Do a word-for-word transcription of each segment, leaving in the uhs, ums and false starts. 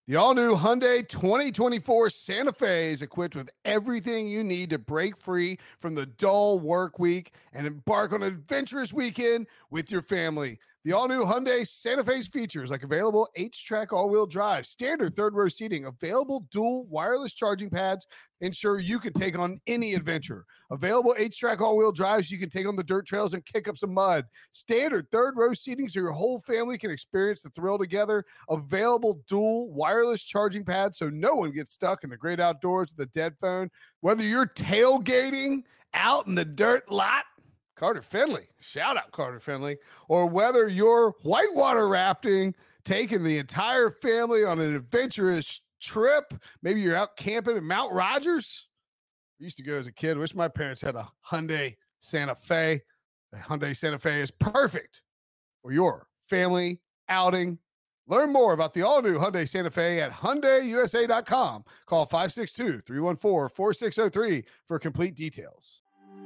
The all-new Hyundai twenty twenty-four Santa Fe is equipped with everything you need to break free from the dull work week and embark on an adventurous weekend with your family. The all-new Hyundai Santa Fe's features like available H-Track all-wheel drive, standard third-row seating, available dual wireless charging pads, ensure you can take on any adventure. Available H-Track all-wheel drives, you can take on the dirt trails and kick up some mud. Standard third-row seating so your whole family can experience the thrill together. Available dual wireless charging pads so no one gets stuck in the great outdoors with a dead phone. Whether you're tailgating out in the dirt lot, Carter Finley, shout out Carter Finley, or whether you're whitewater rafting, taking the entire family on an adventurous trip, maybe you're out camping at Mount Rogers. I used to go as a kid. Wish my parents had a Hyundai Santa Fe. The Hyundai Santa Fe is perfect for your family outing. Learn more about the all-new Hyundai Santa Fe at Hyundai U S A dot com. Call five six two, three one four, four six zero three for complete details.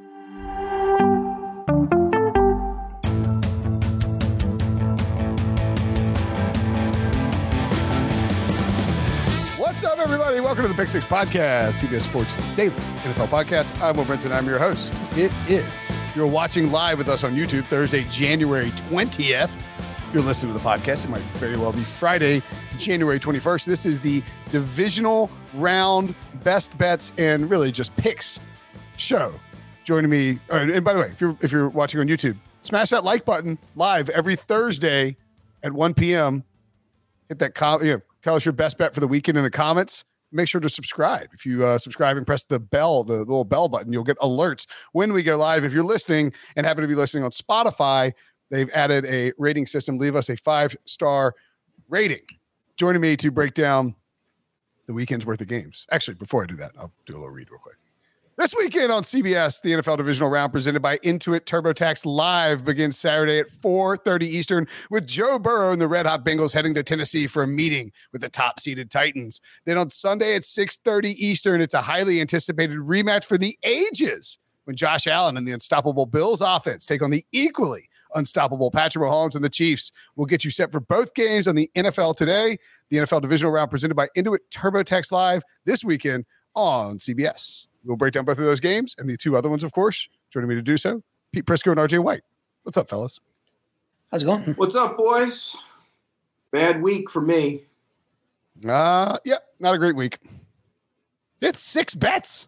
What's up, everybody? Welcome to the Pick Six Podcast, C B S Sports Daily N F L Podcast. I'm Will Brinson. I'm your host. It is. You're watching live with us on YouTube Thursday, January twentieth. You're listening to the podcast. It might very well be Friday, January twenty-first. This is the divisional round best bets and really just picks show. Joining me, and by the way, if you're if you're watching on YouTube, smash that like button live every Thursday at one p.m. Hit that com- you know, tell us your best bet for the weekend in the comments. Make sure to subscribe. If you uh, subscribe and press the bell, the little bell button, you'll get alerts when we go live. If you're listening and happen to be listening on Spotify, they've added a rating system. Leave us a five-star rating. Joining me to break down the weekend's worth of games. Actually, before I do that, I'll do a little read real quick. This weekend on C B S, the N F L Divisional Round presented by Intuit TurboTax Live begins Saturday at four thirty Eastern with Joe Burrow and the Red Hot Bengals heading to Tennessee for a meeting with the top-seeded Titans. Then on Sunday at six thirty Eastern, it's a highly anticipated rematch for the ages when Josh Allen and the unstoppable Bills offense take on the equally unstoppable Patrick Mahomes and the Chiefs. Will get you set for both games on the N F L Today. The N F L Divisional Round presented by Intuit TurboTax Live this weekend on C B S. We'll break down both of those games and the two other ones, of course. Joining me to do so, Pete Prisco and R J White. What's up, fellas? How's it going? What's up, boys? Bad week for me. Uh, yeah, not a great week. It's six bets.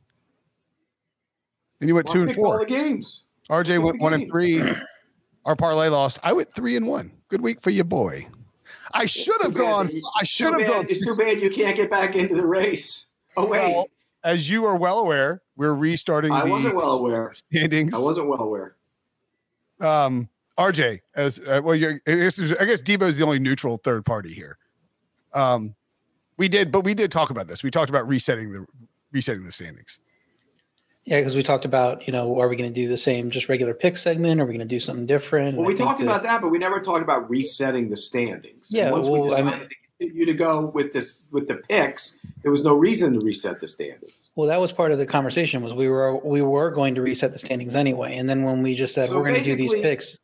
And you went well, two and four. All the games. R J went one and three. Our parlay lost. I went three and one. Good week for you, boy. I should have gone. I should have gone. It's too bad you can't get back into the race. Oh, wait. Well, as you are well aware, we're restarting I the wasn't well aware. standings. I wasn't well aware. Um, R J, as uh, well, you're, I guess I guess Debo is the only neutral third party here. Um, we did, but we did talk about this. We talked about resetting the resetting the standings. Yeah, because we talked about, you know, are we going to do the same just regular pick segment? Are we going to do something different? Well, we talked that, about that, but we never talked about resetting the standings. Yeah, and once well, we decided I mean, to continue to go with this with the picks, there was no reason to reset the standings. Well, that was part of the conversation. Was we were we were going to reset the standings anyway, and then when we just said So we're going to do these picks.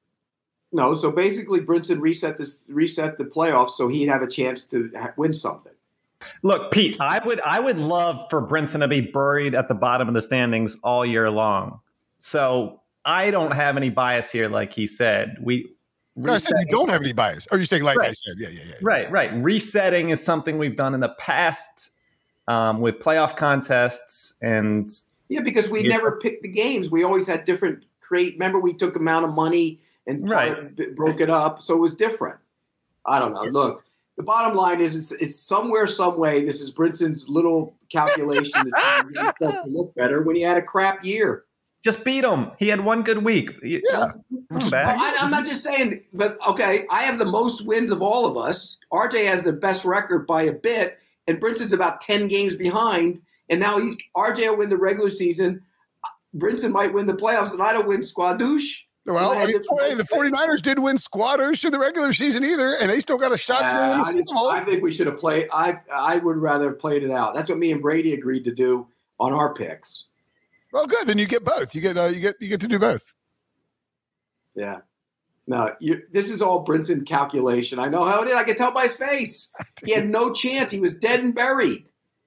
No, so basically, Brinson reset this reset the playoffs so he'd have a chance to ha- win something. Look, Pete, I would I would love for Brinson to be buried at the bottom of the standings all year long. So I don't have any bias here, like he said. We No, I said you don't have any bias. Or you're saying like right. I said, yeah, yeah, yeah. Right, right. Resetting is something we've done in the past um, with playoff contests, and yeah, because we never picked the games. We always had different create. Remember, we took amount of money and right. b- broke it up, so it was different. I don't know. Look. The bottom line is it's, it's somewhere, some way, this is Brinson's little calculation that get himself to look better when he had a crap year. Just beat him. He had one good week. Yeah. Come back. I, I'm not just saying, but okay, I have the most wins of all of us. R J has the best record by a bit, and Brinson's about ten games behind, and now he's R J will win the regular season. Brinson might win the playoffs, and I don't win squadouche. Well, I mean, the, the 49ers did win squatters in the regular season either, and they still got a shot to win uh, the I, Super Bowl. I think we should have played. I I would rather have played it out. That's what me and Brady agreed to do on our picks. Well, good. Then you get both. You get uh, you get you get to do both. Yeah. No, you, this is all Brinson calculation. I know how it is. I can tell by his face. He had no chance. He was dead and buried.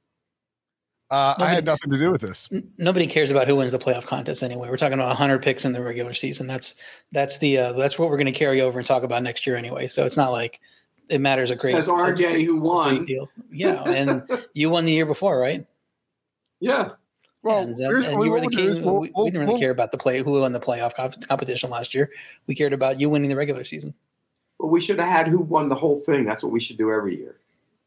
Uh, I had nothing to do with this. N- Nobody cares about who wins the playoff contest anyway. We're talking about one hundred picks in the regular season. That's that's the uh, that's what we're going to carry over and talk about next year anyway. So it's not like it matters a great. Says R J who won. Deal. Yeah, and you won the year before, right? Yeah. Well, and, uh, and you were the king. We'll, we, we didn't really we'll, care about the play who won the playoff comp- competition last year. We cared about you winning the regular season. Well, we should have had who won the whole thing. That's what we should do every year.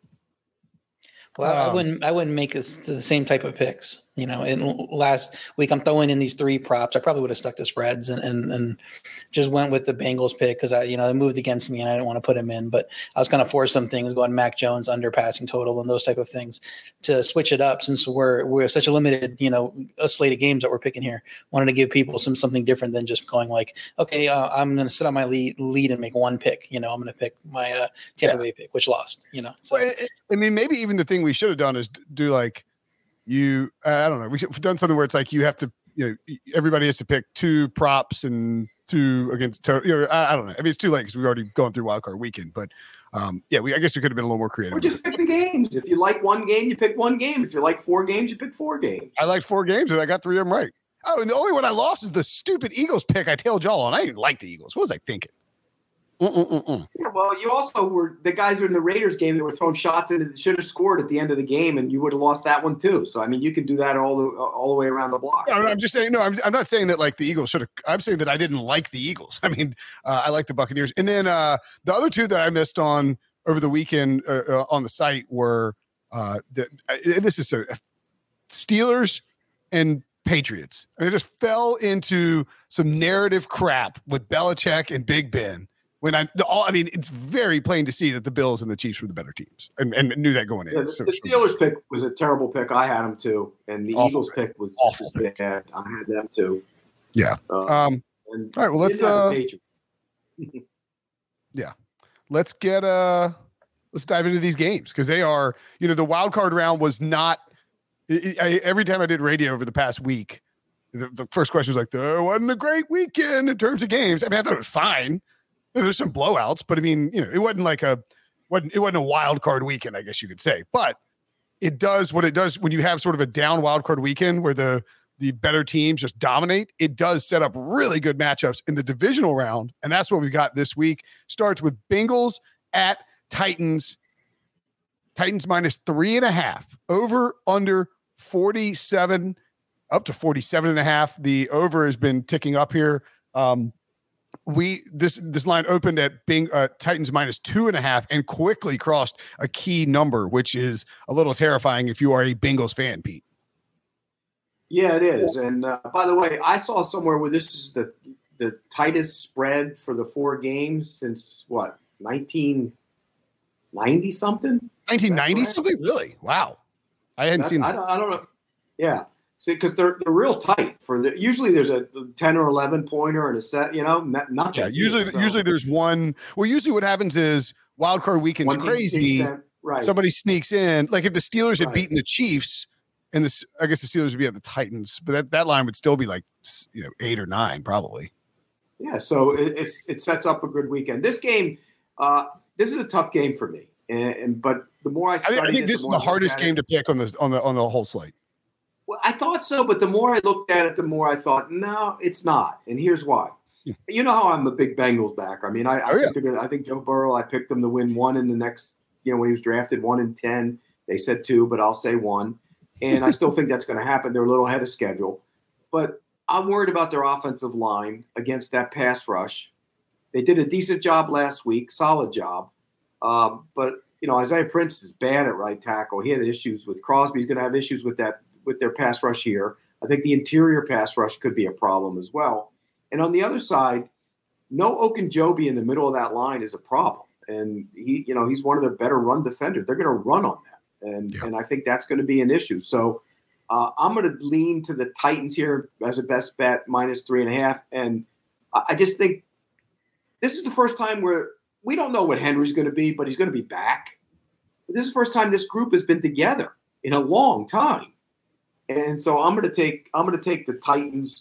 Well, um, I wouldn't. I wouldn't make this the same type of picks. You know, in last week I'm throwing in these three props. I probably would have stuck to spreads and and, and just went with the Bengals pick because I, you know, it moved against me and I didn't want to put him in. But I was kind of forced some things, going Mac Jones under passing total and those type of things to switch it up since we're we're such a limited, you know, a slate of games that we're picking here. Wanted to give people some something different than just going like, okay, uh, I'm going to sit on my lead lead and make one pick. You know, I'm going to pick my uh, Tampa yeah. Bay pick, which lost. You know, so well, I mean, maybe even the thing we should have done is do like. You, uh, I don't know. We've done something where it's like you have to, you know, everybody has to pick two props and two against. You know, I, I don't know. I mean, it's too late because we've already gone through wild card weekend. But um, yeah, we I guess we could have been a little more creative. Or just pick the games. If you like one game, you pick one game. If you like four games, you pick four games. I like four games, and I got three of them right. Oh, and the only one I lost is the stupid Eagles pick I tailed y'all on. I didn't like the Eagles. What was I thinking? Mm-mm-mm-mm. Yeah, well, you also were the guys who were in the Raiders game that were throwing shots in that should have scored at the end of the game, and you would have lost that one too. So I mean, you can do that all the all the way around the block. No, I'm just saying. No, I'm, I'm not saying that like the Eagles should have. I'm saying that I didn't like the Eagles. I mean, uh, I like the Buccaneers, and then uh, the other two that I missed on over the weekend uh, uh, on the site were uh, the, uh, this is so Steelers and Patriots. I mean, it just fell into some narrative crap with Belichick and Big Ben. When I, the, all, I mean, it's very plain to see that the Bills and the Chiefs were the better teams, and, and knew that going in. Yeah, the, so, the Steelers pick was a terrible pick. I had them too, and the awful Eagles pick was awful. Pick. Bad. I had them too. Yeah. Uh, um. All right. Well, let's. Uh, yeah. Let's get. Uh. Let's dive into these games because they are. You know, the wild card round was not. I, I, every time I did radio over the past week, the, the first question was like, "There wasn't a great weekend in terms of games." I mean, I thought it was fine. There's some blowouts, but I mean, you know, it wasn't like a wasn't it wasn't a wild card weekend, I guess you could say. But it does what it does when you have sort of a down wild card weekend where the the better teams just dominate. It does set up really good matchups in the divisional round, and that's what we got this week. Starts with Bengals at Titans. Titans minus three and a half. Over under forty-seven, up to forty-seven and a half. The over has been ticking up here. Um, We this this line opened at Bing uh, Titans minus two and a half and quickly crossed a key number, which is a little terrifying if you are a Bengals fan, Pete. Yeah, it is. And uh, by the way, I saw somewhere where this is the the tightest spread for the four games since what nineteen ninety something. Nineteen ninety something, really? Wow, I hadn't That's, seen that. I don't, I don't know. Yeah. See, because they're they're real tight. For the usually there's a ten or eleven pointer and a set. You know, not, nothing. Yeah, usually so. usually there's one. Well, usually what happens is wild card weekend's One crazy. in, right. Somebody sneaks in. Like if the Steelers had Right. beaten the Chiefs, and this, I guess the Steelers would be at the Titans, but that, that line would still be like you know eight or nine probably. Yeah, so it, it's it sets up a good weekend. This game, uh, this is a tough game for me, and, and but the more I, I think, I think it, this the is the hardest it, game to pick on the on the on the whole slate. Well, I thought so, but the more I looked at it, the more I thought, no, it's not. And here's why. Yeah. You know how I'm a big Bengals backer. I mean, I, I, oh, think yeah. gonna, I think Joe Burrow, I picked them to win one in the next, you know, when he was drafted, one in ten. They said two, but I'll say one. And I still think that's going to happen. They're a little ahead of schedule. But I'm worried about their offensive line against that pass rush. They did a decent job last week, solid job. Um, but, you know, Isaiah Prince is bad at right tackle. He had issues with Crosby. He's going to have issues with that. with their pass rush here. I think the interior pass rush could be a problem as well. And on the other side, no Okunjobi in the middle of that line is a problem. And he, you know, he's one of the better run defenders. They're going to run on that. And yeah. and I think that's going to be an issue. So uh, I'm going to lean to the Titans here as a best bet, minus three and a half. And I just think this is the first time where we don't know what Henry's going to be, but he's going to be back. But this is the first time this group has been together in a long time. And so I'm going to take I'm going to take the Titans.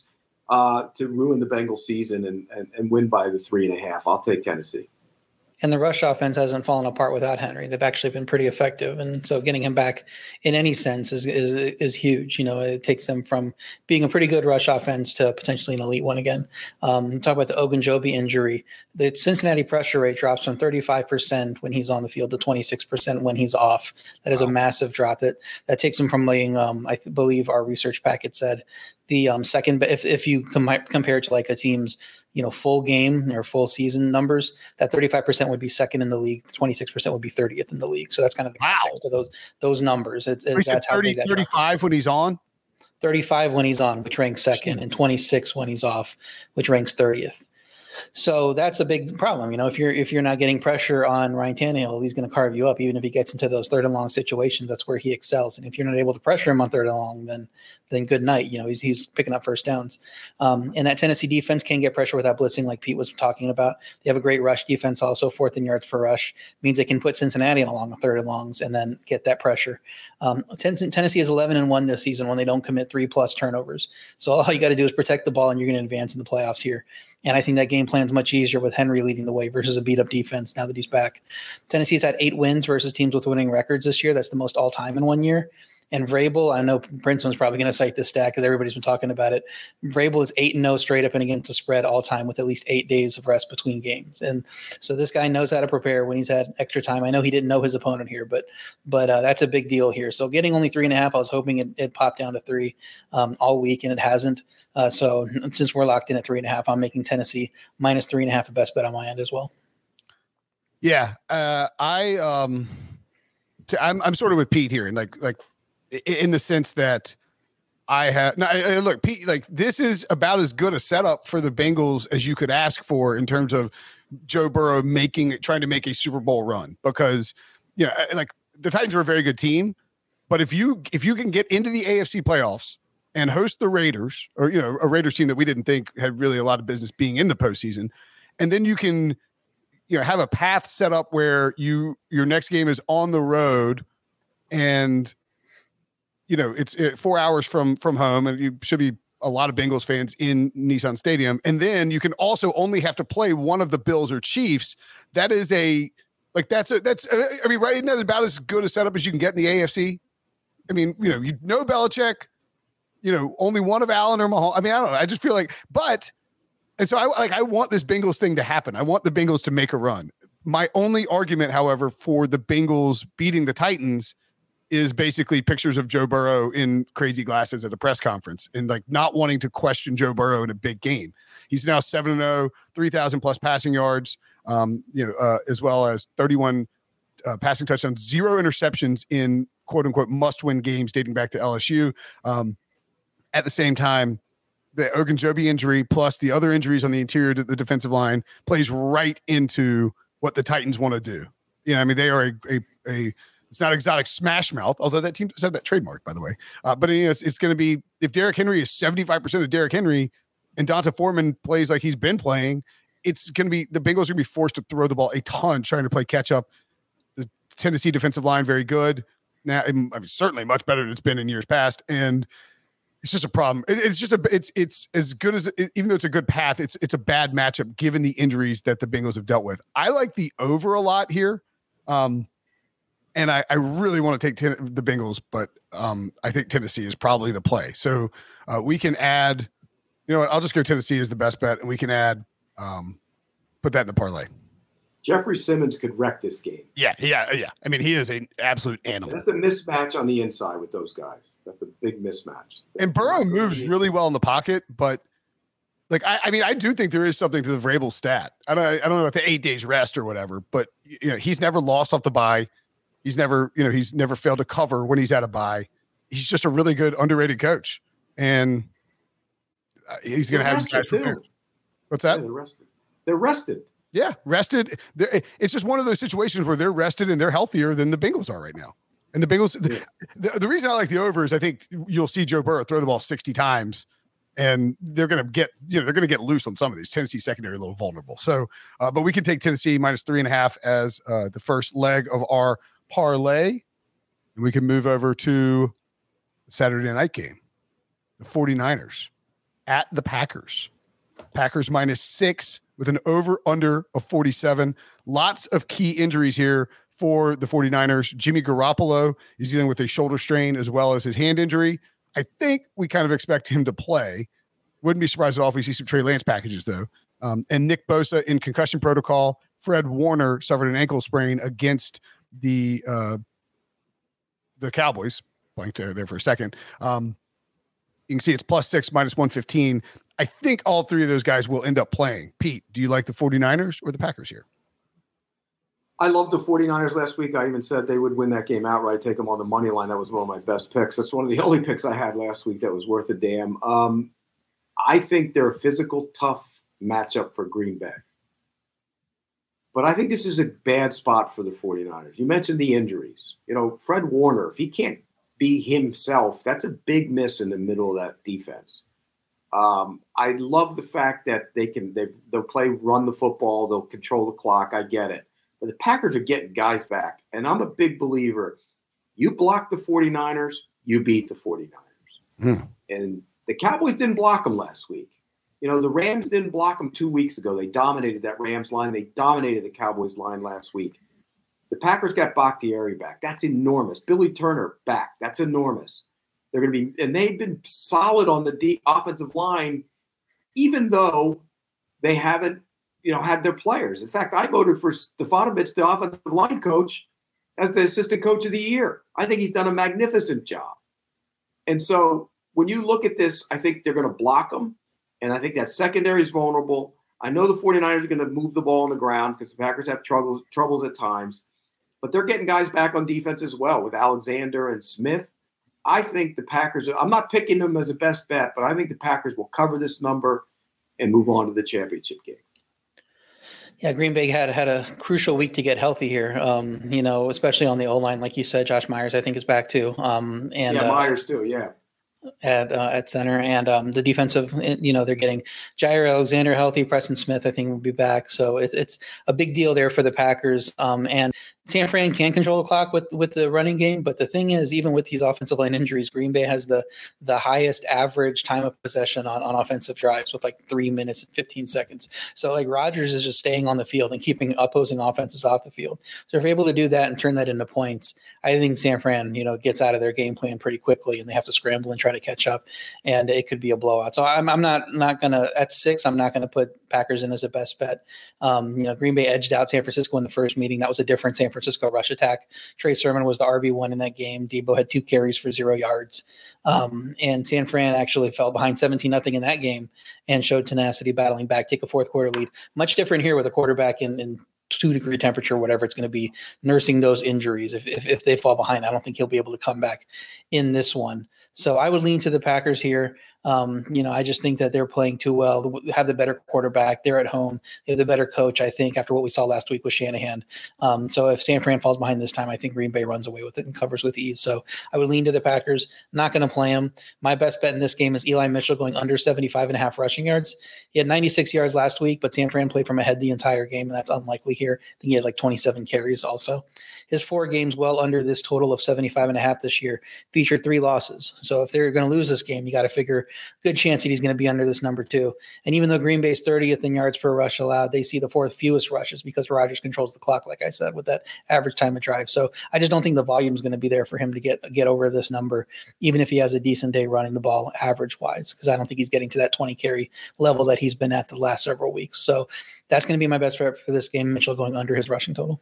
uh, to ruin the Bengals season and, and, and win by the three and a half. I'll take Tennessee. And the rush offense hasn't fallen apart without Henry. They've actually been pretty effective. And so getting him back in any sense is, is, is huge. You know, it takes them from being a pretty good rush offense to potentially an elite one again. Um, talk about the Ogunjobi injury. The Cincinnati pressure rate drops from thirty-five percent when he's on the field to twenty-six percent when he's off. That is wow. a massive drop. That that takes him from being, um, I th- believe our research packet said, the um, second, if, if you com- compare it to like a team's, you know, full game or full season numbers, that thirty-five percent would be second in the league. twenty-six percent would be thirtieth in the league. So that's kind of the context wow. of those, those numbers. It, it, that's how thirty, big that thirty-five when he's on? thirty-five when he's on, which ranks second, and twenty-six when he's off, which ranks thirtieth. So that's a big problem. You know, if you're if you're not getting pressure on Ryan Tannehill, he's going to carve you up. Even if he gets into those third and long situations, that's where he excels. And if you're not able to pressure him on third and long, then then good night. You know, he's he's picking up first downs. Um, and that Tennessee defense can get pressure without blitzing, like Pete was talking about. They have a great rush defense, also fourth in yards per rush. Means they can put Cincinnati in along the third and longs and then get that pressure. Um, Tennessee is eleven and one this season when they don't commit three plus turnovers. So all you got to do is protect the ball, and you're going to advance in the playoffs here. And I think that game plan's much easier with Henry leading the way versus a beat-up defense now that he's back. Tennessee's had eight wins versus teams with winning records this year. That's the most all-time in one year. And Vrabel, I know Brinson's probably going to cite this stat because everybody's been talking about it. Vrabel is eight and oh straight up and against the spread all time with at least eight days of rest between games. And so this guy knows how to prepare when he's had extra time. I know he didn't know his opponent here, but but uh, that's a big deal here. So getting only three and a half, I was hoping it, it popped down to three um, all week, and it hasn't. Uh, so since we're locked in at three and a half, I'm making Tennessee minus three and a half the best bet on my end as well. Yeah, uh, I um, t- I'm I'm sort of with Pete here, and like like. in the sense that I have now, look, Pete, like this is about as good a setup for the Bengals as you could ask for in terms of Joe Burrow making trying to make a Super Bowl run, because, you know, like the Titans are a very good team, but if you, if you can get into the A F C playoffs and host the Raiders, or, you know, a Raiders team that we didn't think had really a lot of business being in the postseason, and then you can, you know, have a path set up where you, your next game is on the road, and, you know, it's it, four hours from from home, and you should be a lot of Bengals fans in Nissan Stadium. And then you can also only have to play one of the Bills or Chiefs. That is a like that's a that's a, I mean, right? Isn't that about as good a setup as you can get in the A F C? I mean, you know, you know Belichick, you know, only one of Allen or Mahomes. I mean, I don't know. I just feel like, but and so I like I want this Bengals thing to happen. I want the Bengals to make a run. My only argument, however, for the Bengals beating the Titans is basically pictures of Joe Burrow in crazy glasses at a press conference and like not wanting to question Joe Burrow in a big game. He's now seven and oh, three thousand plus passing yards, um, you know, uh, as well as thirty-one uh, passing touchdowns, zero interceptions in quote unquote must win games dating back to L S U. Um, at the same time, the Ogunjobi injury plus the other injuries on the interior of the defensive line plays right into what the Titans want to do. You know, I mean, they are a, a, a it's not exotic smash mouth, although that team does have that trademark, by the way. Uh, but you know, it's, it's going to be, if Derrick Henry is seventy-five percent of Derrick Henry and Donta Foreman plays like he's been playing, it's going to be, the Bengals are going to be forced to throw the ball a ton trying to play catch up. The Tennessee defensive line, very good. Now, I mean, certainly much better than it's been in years past. And it's just a problem. It, it's just a, it's, it's as good as, it, even though it's a good path, it's, it's a bad matchup given the injuries that the Bengals have dealt with. I like the over a lot here. Um, And I, I really want to take ten, the Bengals, but um, I think Tennessee is probably the play. So uh, we can add, you know what, I'll just go Tennessee as the best bet, and we can add, um, put that in the parlay. Jeffrey Simmons could wreck this game. Yeah, yeah, yeah. I mean, he is an absolute animal. That's a mismatch on the inside with those guys. That's a big mismatch. And Burrow moves really well in the pocket, but like, I, I mean, I do think there is something to the Vrabel stat. I don't, I don't know about the eight days rest or whatever, but you know, he's never lost off the bye. He's never, you know, he's never failed to cover when he's at a bye. He's just a really good, underrated coach, and he's going to have his guys prepared. What's that? Yeah, they're rested. They're rested. Yeah, rested. They're, it's just one of those situations where they're rested and they're healthier than the Bengals are right now. And the Bengals, yeah. the, the reason I like the over is I think you'll see Joe Burrow throw the ball sixty times, and they're going to get, you know, they're going to get loose on some of these. Tennessee secondary a little vulnerable. So, uh, but we can take Tennessee minus three and a half as uh, the first leg of our parlay, and we can move over to the Saturday night game, the 49ers at the Packers. Packers minus six with an over-under of forty-seven. Lots of key injuries here for the 49ers. Jimmy Garoppolo is dealing with a shoulder strain as well as his hand injury. I think we kind of expect him to play. Wouldn't be surprised at all if we see some Trey Lance packages, though. Um, and Nick Bosa in concussion protocol. Fred Warner suffered an ankle sprain against the uh, the Cowboys. Blanked there, there for a second. Um, you can see it's plus six, minus one fifteen. I think all three of those guys will end up playing. Pete, do you like the 49ers or the Packers here? I love the 49ers last week. I even said they would win that game outright, take them on the money line. That was one of my best picks. That's one of the only picks I had last week that was worth a damn. Um, I think they're a physical, tough matchup for Green Bay. But I think this is a bad spot for the 49ers. You mentioned the injuries. You know, Fred Warner, if he can't be himself, that's a big miss in the middle of that defense. Um, I love the fact that they can they, they'll play, run the football, they'll control the clock. I get it. But the Packers are getting guys back. And I'm a big believer. You block the 49ers, you beat the 49ers. Hmm. And the Cowboys didn't block them last week. You know, the Rams didn't block them two weeks ago. They dominated that Rams line. They dominated the Cowboys line last week. The Packers got Bakhtiari back. That's enormous. Billy Turner back. That's enormous. They're going to be – and they've been solid on the deep offensive line, even though they haven't, you know, had their players. In fact, I voted for Stefanovic, the offensive line coach, as the assistant coach of the year. I think he's done a magnificent job. And so when you look at this, I think they're going to block them, and I think that secondary is vulnerable. I know the 49ers are going to move the ball on the ground because the Packers have troubles, troubles at times, but they're getting guys back on defense as well with Alexander and Smith. I think the Packers – I'm not picking them as a best bet, but I think the Packers will cover this number and move on to the championship game. Yeah, Green Bay had had a crucial week to get healthy here, um, you know, especially on the O-line. Like you said, Josh Myers, I think, is back too. Um, and Yeah, Myers too, yeah. At uh, at center. And um, the defensive, you know, they're getting Jair Alexander healthy. Preston Smith, I think, will be back. So it, it's a big deal there for the Packers. Um, and San Fran can control the clock with, with the running game. But the thing is, even with these offensive line injuries, Green Bay has the the highest average time of possession on, on offensive drives with like three minutes and fifteen seconds. So like Rodgers is just staying on the field and keeping opposing offenses off the field. So if they're able to do that and turn that into points, I think San Fran, you know, gets out of their game plan pretty quickly and they have to scramble and try to catch up, and it could be a blowout. So I'm I'm not not gonna at six. I'm not gonna put Packers in as a best bet. Um, you know, Green Bay edged out San Francisco in the first meeting. That was a different San Francisco rush attack. Trey Sermon was the R B one in that game. Debo had two carries for zero yards, um, and San Fran actually fell behind seventeen nothing in that game and showed tenacity, battling back, take a fourth quarter lead. Much different here with a quarterback in. in two degree temperature, whatever it's going to be, nursing those injuries. If, if if they fall behind, I don't think he'll be able to come back in this one. So I would lean to the Packers here. Um, you know, I just think that they're playing too well, have the better quarterback. They're at home. They have the better coach, I think, after what we saw last week with Shanahan. Um, so if San Fran falls behind this time, I think Green Bay runs away with it and covers with ease. So I would lean to the Packers. Not going to play them. My best bet in this game is Eli Mitchell going under seventy-five and a half rushing yards. He had ninety-six yards last week, but San Fran played from ahead the entire game, and that's unlikely here. I think he had like twenty-seven carries also. His four games well under this total of seventy-five and a half this year featured three losses. So if they're going to lose this game, you got to figure good chance that he's going to be under this number too. And even though Green Bay's thirtieth in yards per rush allowed, they see the fourth fewest rushes because Rodgers controls the clock, like I said, with that average time of drive. So I just don't think the volume is going to be there for him to get get over this number, even if he has a decent day running the ball average wise, because I don't think he's getting to that twenty carry level that he's been at the last several weeks. So that's going to be my best bet for this game. Mitchell going under his rushing total.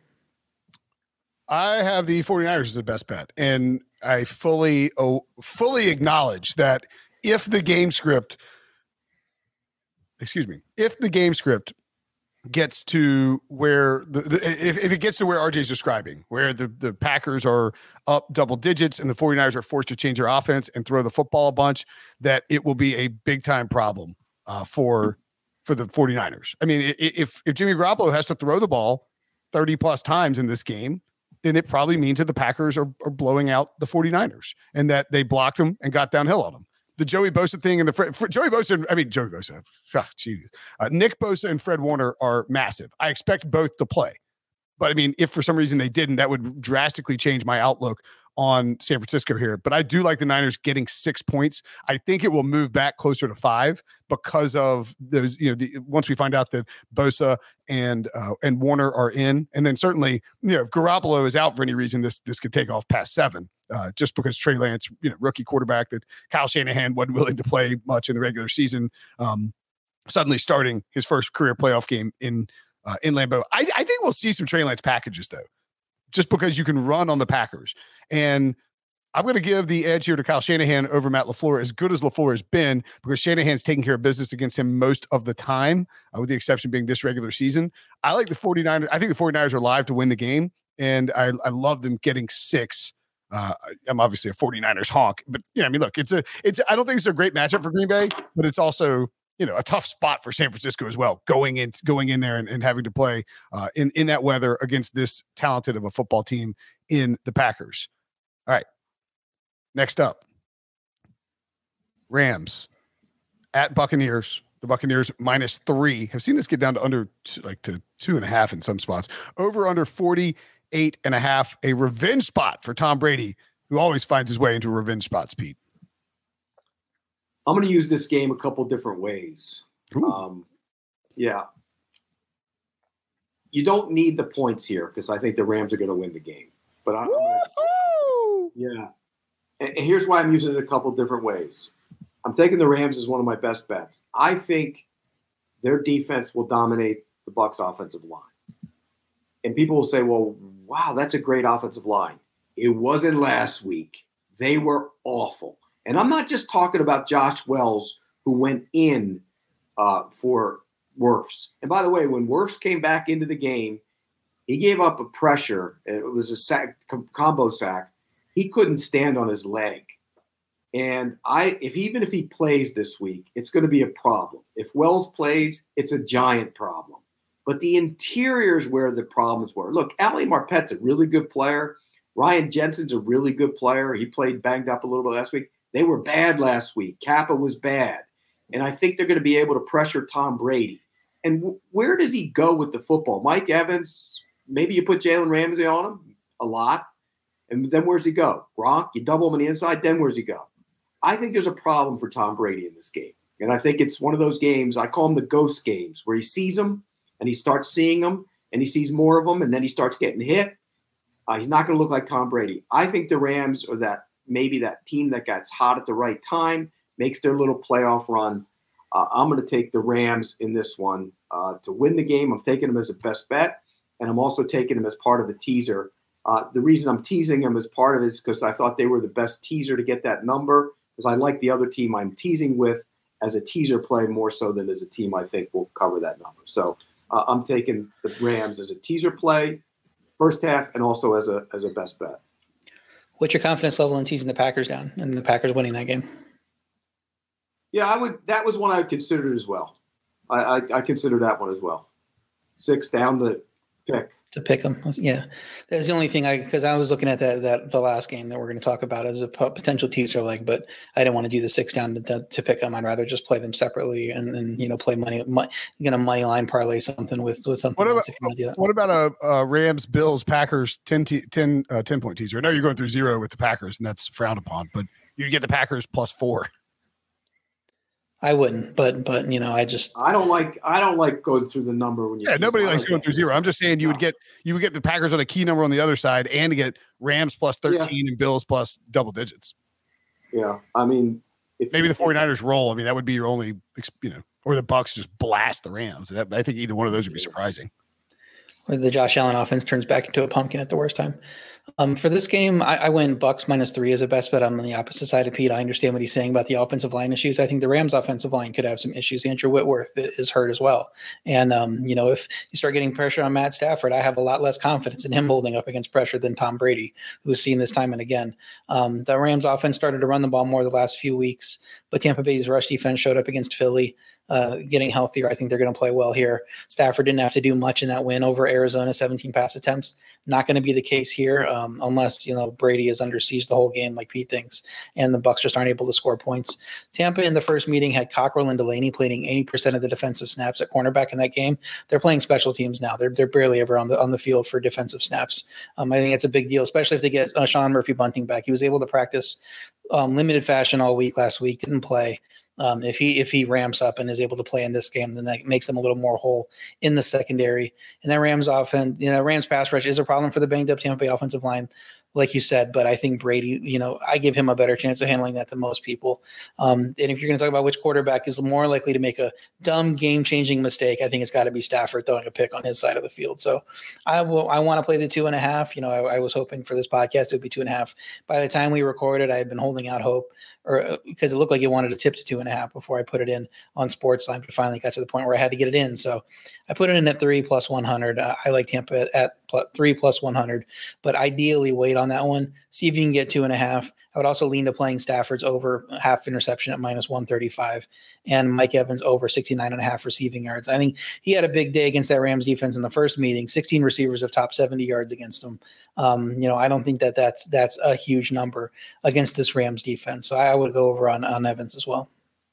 I have the 49ers as the best bet, and I fully oh, fully acknowledge that if the game script, excuse me, if the game script gets to where the, the if, if it gets to where R J is describing, where the, the Packers are up double digits and the 49ers are forced to change their offense and throw the football a bunch, that it will be a big time problem uh, for for the 49ers. I mean, if if Jimmy Garoppolo has to throw the ball thirty plus times in this game, then it probably means that the Packers are, are blowing out the 49ers and that they blocked them and got downhill on them. The Joey Bosa thing and the Fred, Fred, Joey Bosa, I mean, Joey Bosa, oh, geez. uh, Nick Bosa and Fred Warner are massive. I expect both to play. But I mean, if for some reason they didn't, that would drastically change my outlook on San Francisco here, but I do like the Niners getting six points. I think it will move back closer to five because of those, you know, the, once we find out that Bosa and uh, and Warner are in, and then certainly, you know, if Garoppolo is out for any reason, this this could take off past seven, uh, just because Trey Lance, you know, rookie quarterback that Kyle Shanahan wasn't willing to play much in the regular season, um, suddenly starting his first career playoff game in uh, in Lambeau. I, I think we'll see some Trey Lance packages though, just because you can run on the Packers. And I'm going to give the edge here to Kyle Shanahan over Matt LaFleur, as good as LaFleur has been, because Shanahan's taking care of business against him most of the time, uh, with the exception being this regular season. I like the 49ers. I think the 49ers are live to win the game, and I, I love them getting six. Uh, I'm obviously a 49ers honk, but yeah, I mean, look, it's a, it's, I don't think it's a great matchup for Green Bay, but it's also, you know, a tough spot for San Francisco as well, going in, going in there and, and having to play uh, in, in that weather against this talented of a football team in the Packers. All right. Next up, Rams at Buccaneers. The Buccaneers minus three. Have seen this get down to under two, like to two and a half in some spots. Over under forty-eight and a half. A revenge spot for Tom Brady, who always finds his way into revenge spots, Pete. I'm going to use this game a couple different ways. Um, yeah. You don't need the points here because I think the Rams are going to win the game. But I'm gonna, yeah. And, and here's why I'm using it a couple different ways. I'm taking the Rams as one of my best bets. I think their defense will dominate the Bucs offensive line. And people will say, well, wow, that's a great offensive line. It wasn't last week. They were awful. And I'm not just talking about Josh Wells, who went in uh, for Wirfs. And by the way, when Wirfs came back into the game, he gave up a pressure. It was a sack, combo sack. He couldn't stand on his leg. And I, if even if he plays this week, it's going to be a problem. If Wells plays, it's a giant problem. But the interior is where the problems were. Look, Ali Marpet's a really good player. Ryan Jensen's a really good player. He played banged up a little bit last week. They were bad last week. Kappa was bad. And I think they're going to be able to pressure Tom Brady. And w- where does he go with the football? Mike Evans, maybe you put Jalen Ramsey on him a lot. And then where's he go? Gronk, you double him on the inside, then where's he go? I think there's a problem for Tom Brady in this game. And I think it's one of those games, I call them the ghost games, where he sees them and he starts seeing them and he sees more of them and then he starts getting hit. Uh, he's not going to look like Tom Brady. I think the Rams are that maybe that team that gets hot at the right time, makes their little playoff run. Uh, I'm going to take the Rams in this one uh, to win the game. I'm taking them as a best bet, and I'm also taking them as part of the teaser. Uh, the reason I'm teasing them as part of it is because I thought they were the best teaser to get that number, because I like the other team I'm teasing with as a teaser play more so than as a team I think will cover that number. So uh, I'm taking the Rams as a teaser play, first half, and also as a as a best bet. What's your confidence level in teasing the Packers down and the Packers winning that game? Yeah, I would. That was one I considered as well. I, I, I consider that one as well. Six down the pick. To pick them, yeah. That's the only thing I because I was looking at that that the last game that we're going to talk about as a potential teaser leg, but I didn't want to do the six down to, to, to pick them. I'd rather just play them separately and, and you know play money, money you know money line parlay something with with something. What about, else if you want to do that. What about a, a Rams Bills Packers ten, t- ten, uh, ten point teaser? I know you're going through zero with the Packers, and that's frowned upon, but you get the Packers plus four. I wouldn't, but but you know, I just I don't like I don't like going through the number when you. Yeah, nobody likes going through zero. I'm just saying you would get you would get the Packers on a key number on the other side, and to get Rams plus thirteen yeah. and Bills plus double digits. Yeah, I mean, if maybe you, the 49ers roll. I mean, that would be your only, you know, or the Bucs just blast the Rams. That, I think either one of those would be surprising. Or the Josh Allen offense turns back into a pumpkin at the worst time. Um, for this game, I, I went Bucs minus three as a best bet. I'm on the opposite side of Pete. I understand what he's saying about the offensive line issues. I think the Rams offensive line could have some issues. Andrew Whitworth is hurt as well. And, um, you know, if you start getting pressure on Matt Stafford, I have a lot less confidence in him holding up against pressure than Tom Brady, who's seen this time and again. Um, the Rams offense started to run the ball more the last few weeks, but Tampa Bay's rush defense showed up against Philly. Uh, getting healthier. I think they're going to play well here. Stafford didn't have to do much in that win over Arizona, seventeen pass attempts. Not going to be the case here. um, unless, you know, Brady is under siege the whole game like Pete thinks, and the Bucs just aren't able to score points. Tampa in the first meeting had Cockrell and Delaney playing eighty percent of the defensive snaps at cornerback in that game. They're playing special teams now. They're they're barely ever on the on the field for defensive snaps. Um, I think it's a big deal, especially if they get uh, Sean Murphy-Bunting back. He was able to practice um, limited fashion all week last week, didn't play. Um, if he if he ramps up and is able to play in this game, then that makes them a little more whole in the secondary. And then Rams offense, you know, Rams pass rush is a problem for the banged up Tampa Bay offensive line, like you said. But I think Brady, you know, I give him a better chance of handling that than most people. Um, and if you're going to talk about which quarterback is more likely to make a dumb game changing mistake, I think it's got to be Stafford throwing a pick on his side of the field. So I will. I want to play the two and a half. You know, I, I was hoping for this podcast it would be two and a half. By the time we recorded, I had been holding out hope. Or because it looked like it wanted to tip to two and a half before I put it in on Sportsline, but finally got to the point where I had to get it in. So I put it in at three plus one hundred. Uh, I like Tampa at, at plus, three plus one hundred, but ideally wait on that one. See if you can get two and a half. I would also lean to playing Stafford's over half interception at minus one thirty-five and Mike Evans over sixty-nine and a half receiving yards. I think he had a big day against that Rams defense in the first meeting. sixteen receivers have topped seventy yards against him. Um, you know, I don't think that that's, that's a huge number against this Rams defense. So I would go over on, on Evans as well.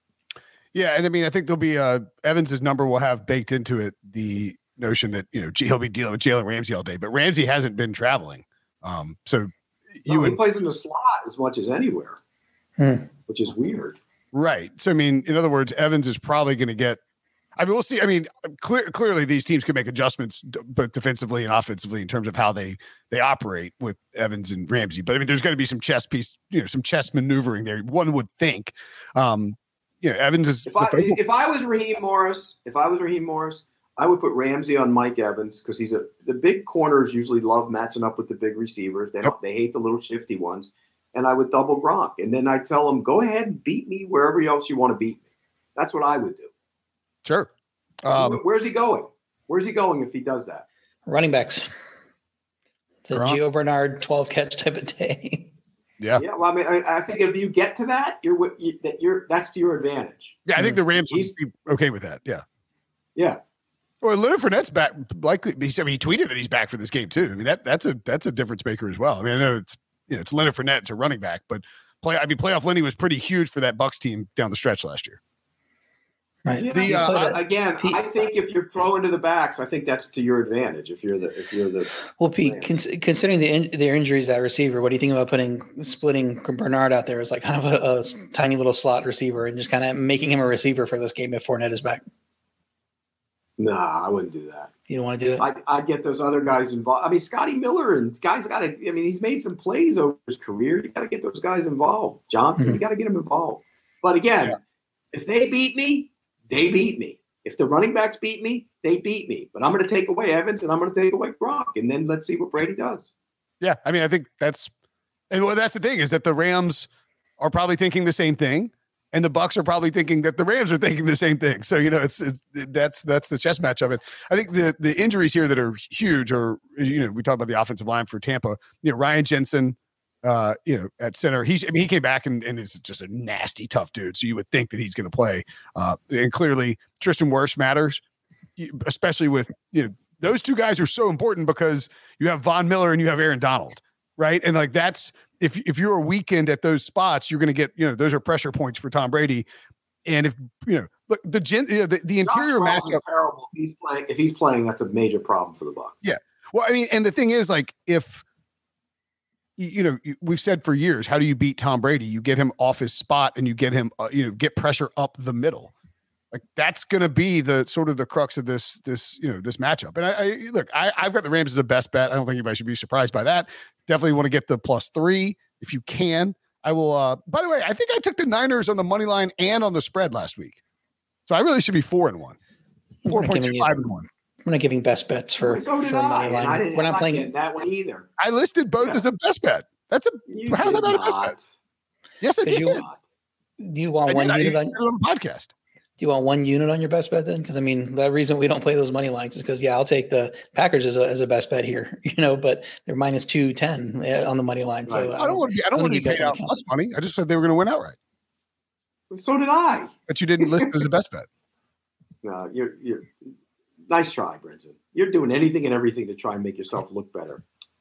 Yeah. And I mean, I think there'll be uh Evans's number will have baked into it the notion that, you know, he'll be dealing with Jalen Ramsey all day, but Ramsey hasn't been traveling. Um, so you no, would, he plays in the slot as much as anywhere, hmm. which is weird. Right. So, I mean, in other words, Evans is probably going to get, I mean, we'll see. I mean, clear, clearly these teams can make adjustments both defensively and offensively in terms of how they, they operate with Evans and Ramsey. But I mean, there's going to be some chess piece, you know, some chess maneuvering there. One would think, um, you know, Evans is. If I, if I was Raheem Morris, if I was Raheem Morris, I would put Ramsey on Mike Evans because he's a the big corners usually love matching up with the big receivers. They don't. Yep. They hate the little shifty ones. And I would double Gronk, and then I tell him, go ahead and beat me wherever else you want to beat me. That's what I would do. Sure. Um, Where's he going? Where's he going if he does that? Running backs. It's a Gio Bernard twelve catch type of day. Yeah. Yeah. Well, I mean, I, I think if you get to that, you're you, that you're that's to your advantage. Yeah, I think the Rams would be okay with that. Yeah. Yeah. Well, Leonard Fournette's back. Likely, I mean, he tweeted that he's back for this game too. I mean, that that's a that's a difference maker as well. I mean, I know it's you know it's Leonard Fournette, it's a running back, but play. I mean, playoff Lenny was pretty huge for that Bucs team down the stretch last year. Right. Yeah, the, uh, again, Pete, I think if you're throwing to the backs, I think that's to your advantage. If you're the, if you're the. Well, Pete, cons- considering the in- their injuries at receiver, what do you think about putting splitting Bernard out there as like kind of a, a tiny little slot receiver and just kind of making him a receiver for this game if Fournette is back? Nah, I wouldn't do that. You don't want to do it? I I'd get those other guys involved. I mean, Scotty Miller and guys got to. I mean, he's made some plays over his career. You got to get those guys involved. Johnson, mm-hmm. you got to get them involved. But again, yeah. if they beat me. They beat me. If the running backs beat me, they beat me. But I'm going to take away Evans and I'm going to take away Gronk, and then let's see what Brady does. Yeah, I mean, I think that's and well, that's the thing is that the Rams are probably thinking the same thing, and the Bucs are probably thinking that the Rams are thinking the same thing. So you know, it's, it's that's that's the chess match of it. I think the the injuries here that are huge are you know we talked about the offensive line for Tampa. You know, Ryan Jensen. Uh, you know, at center, he's, I mean, he came back and, and is just a nasty, tough dude. So you would think that he's going to play. Uh, and clearly Tristan Wirfs matters, especially with, you know, those two guys are so important because you have Von Miller and you have Aaron Donald, right? And like, that's, if, if you're a weekend at those spots, you're going to get, you know, those are pressure points for Tom Brady. And if, you know, look, the gen, you know, the, the interior matchup is terrible. If he's playing, if he's playing, that's a major problem for the Bucs. Yeah. Well, I mean, and the thing is like, if, you know, we've said for years, how do you beat Tom Brady? You get him off his spot and you get him, uh, you know, get pressure up the middle. Like that's going to be the sort of the crux of this, this, you know, this matchup. And I, I look, I, I've got the Rams as the best bet. I don't think anybody should be surprised by that. Definitely want to get the plus three if you can. I will. Uh, by the way, I think I took the Niners on the money line and on the spread last week, so I really should be four and one, four point two five and one. I'm not giving best bets for, so for money line. I didn't, We're not playing it that one either. I listed both yeah. as a best bet. That's a you how's that not, not a best bet? Yes, I did. You, do you want I one did, unit on, on the podcast? Do you want one unit on your best bet then? Because I mean, the reason we don't play those money lines is because yeah, I'll take the Packers as a as a best bet here, you know, but they're minus two ten on the money line. So right. I don't want to be I don't want to be paid out plus money. I just said they were going to win outright. So did I. But you didn't list it as a best bet. No, you're you're nice try, Brinson. You're doing anything and everything to try and make yourself look better.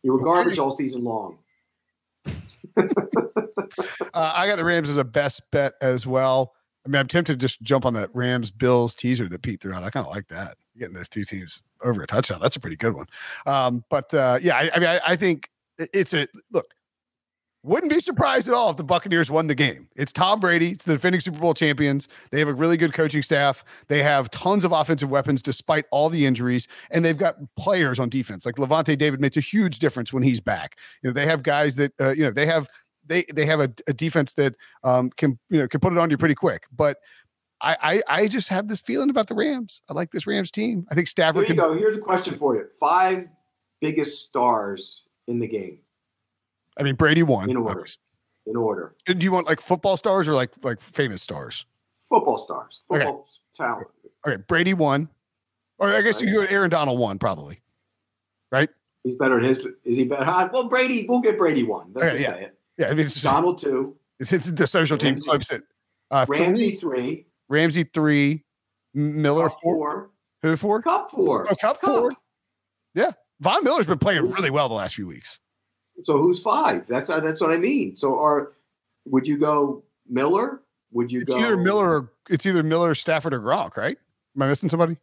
You were garbage all season long. uh, I got the Rams as a best bet as well. I mean, I'm tempted to just jump on that Rams Bills teaser that Pete threw out. I kind of like that. Getting those two teams over a touchdown. That's a pretty good one. Um, but uh, yeah, I, I mean, I, I think it's a look. Wouldn't be surprised at all if the Buccaneers won the game. It's Tom Brady. It's the defending Super Bowl champions. They have a really good coaching staff. They have tons of offensive weapons despite all the injuries, and they've got players on defense. Like Levante David makes a huge difference when he's back. You know, they have guys that uh, you know they have they they have a, a defense that um, can you know can put it on you pretty quick. But I, I I just have this feeling about the Rams. I like this Rams team. I think Stafford. There you can, go. Here's a question for you: five biggest stars in the game. I mean, Brady won. In order. In order. Do you want like football stars or like like famous stars? Football stars. Football okay. talent. Okay, Brady won. Or I guess right. you go Aaron Donald won probably. Right? He's better than his. Is he better? Well, Brady. We'll get Brady one. Let's okay, just yeah. say it. Yeah, I mean, it's Donald two. It's, it's the social Ramsey, team flips it. Uh, Ramsey three, three. Ramsey three. Miller Cup four. four. Who four? Cup four. Oh, Cup, Cup four. Yeah, Von Miller's been playing really well the last few weeks. So who's five? That's uh, that's what I mean. So are would you go Miller? Would you it's go either Miller or it's either Miller, Stafford, or Gronk, right? Am I missing somebody?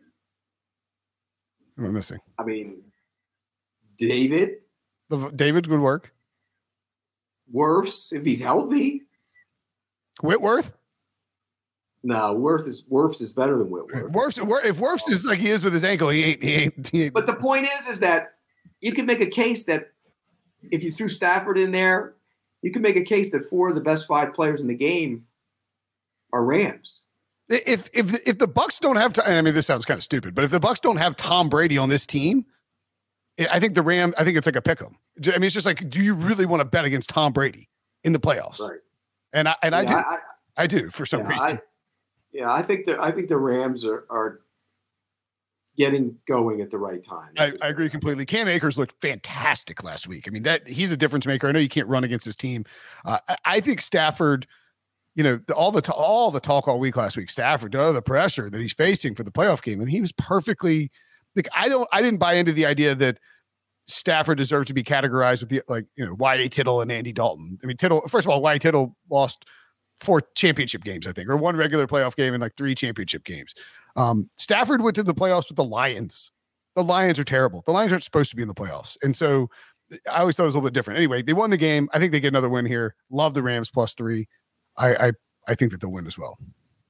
Am I missing? I mean, David. David would work. Wirfs, if he's healthy. Whitworth? No, Wirfs is Wirfs is better than Whitworth. Wirfs, if Wirfs is like he is with his ankle, he ain't, he ain't. He ain't. But the point is, is that you can make a case that if you threw Stafford in there, you can make a case that four of the best five players in the game are Rams. If if if the Bucs don't have, I mean, this sounds kind of stupid, but if the Bucs don't have Tom Brady on this team, I think the Ram. I think it's like a pick 'em. I mean, it's just like, do you really want to bet against Tom Brady in the playoffs? Right. And I and yeah, I do. I, I do for some yeah, reason. I, yeah, I think the I think the Rams are are getting going at the right time. I, I agree completely. Cam Akers looked fantastic last week. I mean, that he's a difference maker. I know you can't run against his team. Uh, I, I think Stafford, you know, the, all the t- all the talk all week last week, Stafford, oh, the pressure that he's facing for the playoff game, and he was perfectly. Like I don't, I didn't buy into the idea that Stafford deserves to be categorized with the like, you know, Y A Tittle and Andy Dalton. I mean, Tittle. First of all, Y A Tittle lost four championship games, I think, or one regular playoff game and like three championship games. Um, Stafford went to the playoffs with the Lions. The Lions are terrible. The Lions aren't supposed to be in the playoffs. And so I always thought it was a little bit different. Anyway, they won the game. I think they get another win here. Love the Rams plus three. I I, I think that they'll win as well.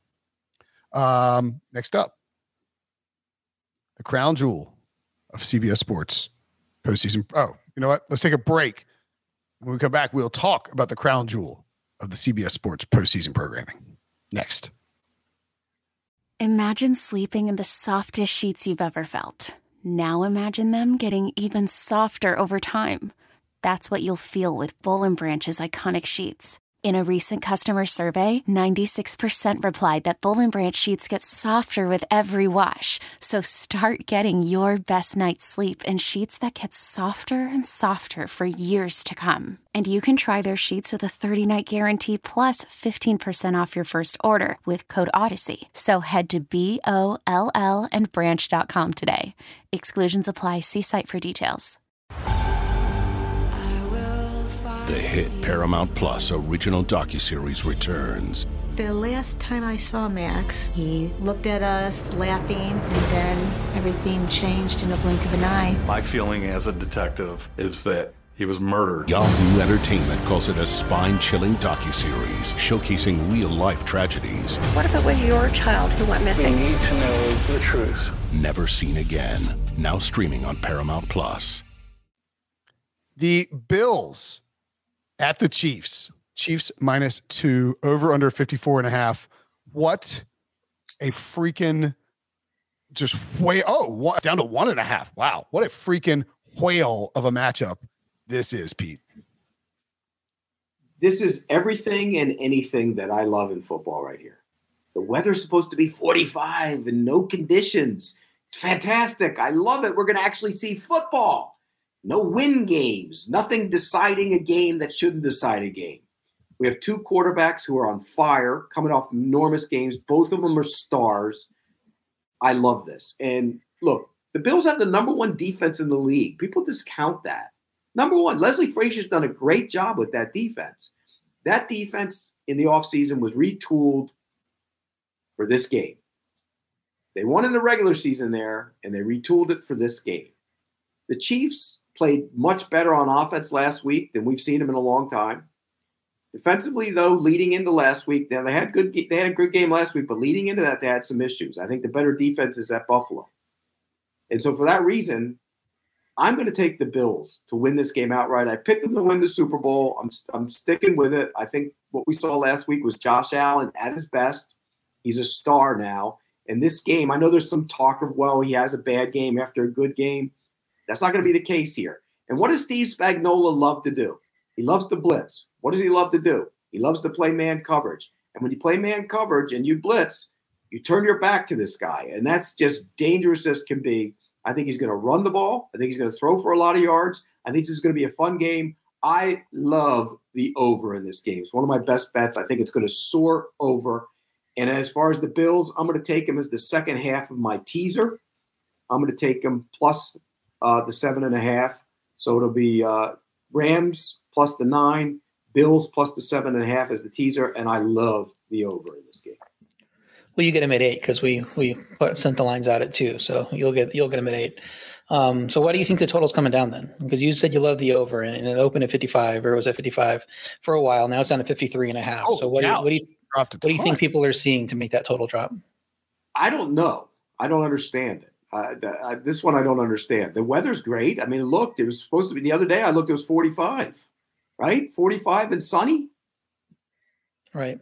Um, next up, the crown jewel of C B S Sports postseason. Oh, you know what? Let's take a break. When we come back, we'll talk about the crown jewel of the C B S Sports postseason programming. Next. Imagine sleeping in the softest sheets you've ever felt. Now imagine them getting even softer over time. That's what you'll feel with Boll and Branch's iconic sheets. In a recent customer survey, ninety-six percent replied that Boll and Branch sheets get softer with every wash. So start getting your best night's sleep in sheets that get softer and softer for years to come. And you can try their sheets with a thirty-night guarantee plus fifteen percent off your first order with code Odyssey. So head to B O L L and branch dot com today. Exclusions apply. See site for details. The hit Paramount Plus original docuseries returns. The last time I saw Max, he looked at us laughing, and then everything changed in a blink of an eye. My feeling as a detective is that he was murdered. Yahoo Entertainment calls it a spine-chilling docuseries showcasing real-life tragedies. What if it was your child who went missing? We need to know the truth. Never seen again. Now streaming on Paramount Plus. The Bills at the Chiefs. Chiefs minus two, over under fifty-four and a half. What a freaking just way. Oh, one, down to one and a half. Wow. What a freaking whale of a matchup this is, Pete. This is everything and anything that I love in football right here. The weather's supposed to be forty-five and no conditions. It's fantastic. I love it. We're going to actually see football. No win games, nothing deciding a game that shouldn't decide a game. We have two quarterbacks who are on fire, coming off enormous games. Both of them are stars. I love this. And look, the Bills have the number one defense in the league. People discount that. Number one, Leslie Frazier's done a great job with that defense. That defense in the offseason was retooled for this game. They won in the regular season there, and they retooled it for this game. The Chiefs played much better on offense last week than we've seen them in a long time. Defensively, though, leading into last week, now they had good. They had a good game last week, but leading into that, they had some issues. I think the better defense is at Buffalo, and so for that reason, I'm going to take the Bills to win this game outright. I picked them to win the Super Bowl. I'm I'm sticking with it. I think what we saw last week was Josh Allen at his best. He's a star now. And this game, I know there's some talk of, well, he has a bad game after a good game. That's not going to be the case here. And what does Steve Spagnuolo love to do? He loves to blitz. What does he love to do? He loves to play man coverage. And when you play man coverage and you blitz, you turn your back to this guy. And that's just dangerous as can be. I think he's going to run the ball. I think he's going to throw for a lot of yards. I think this is going to be a fun game. I love the over in this game. It's one of my best bets. I think it's going to soar over. And as far as the Bills, I'm going to take them as the second half of my teaser. I'm going to take them plus uh, the seven and a half. So it'll be uh, Rams plus the nine, Bills plus the seven and a half as the teaser. And I love the over in this game. Well, you get them at eight because we we put, sent the lines out at two, so you'll get you'll get them at eight. Um, so why do you think the total's coming down then? Because you said you love the over, and, and it opened at fifty-five, or it was at fifty-five for a while. Now it's down to fifty-three and a half. Oh, so what do you, what do you what do you think people are seeing to make that total drop? I don't know. I don't understand it. Uh, the, uh, this one I don't understand. The weather's great. I mean, look, it was supposed to be the other day. I looked, it was forty-five, right? forty-five and sunny. Right.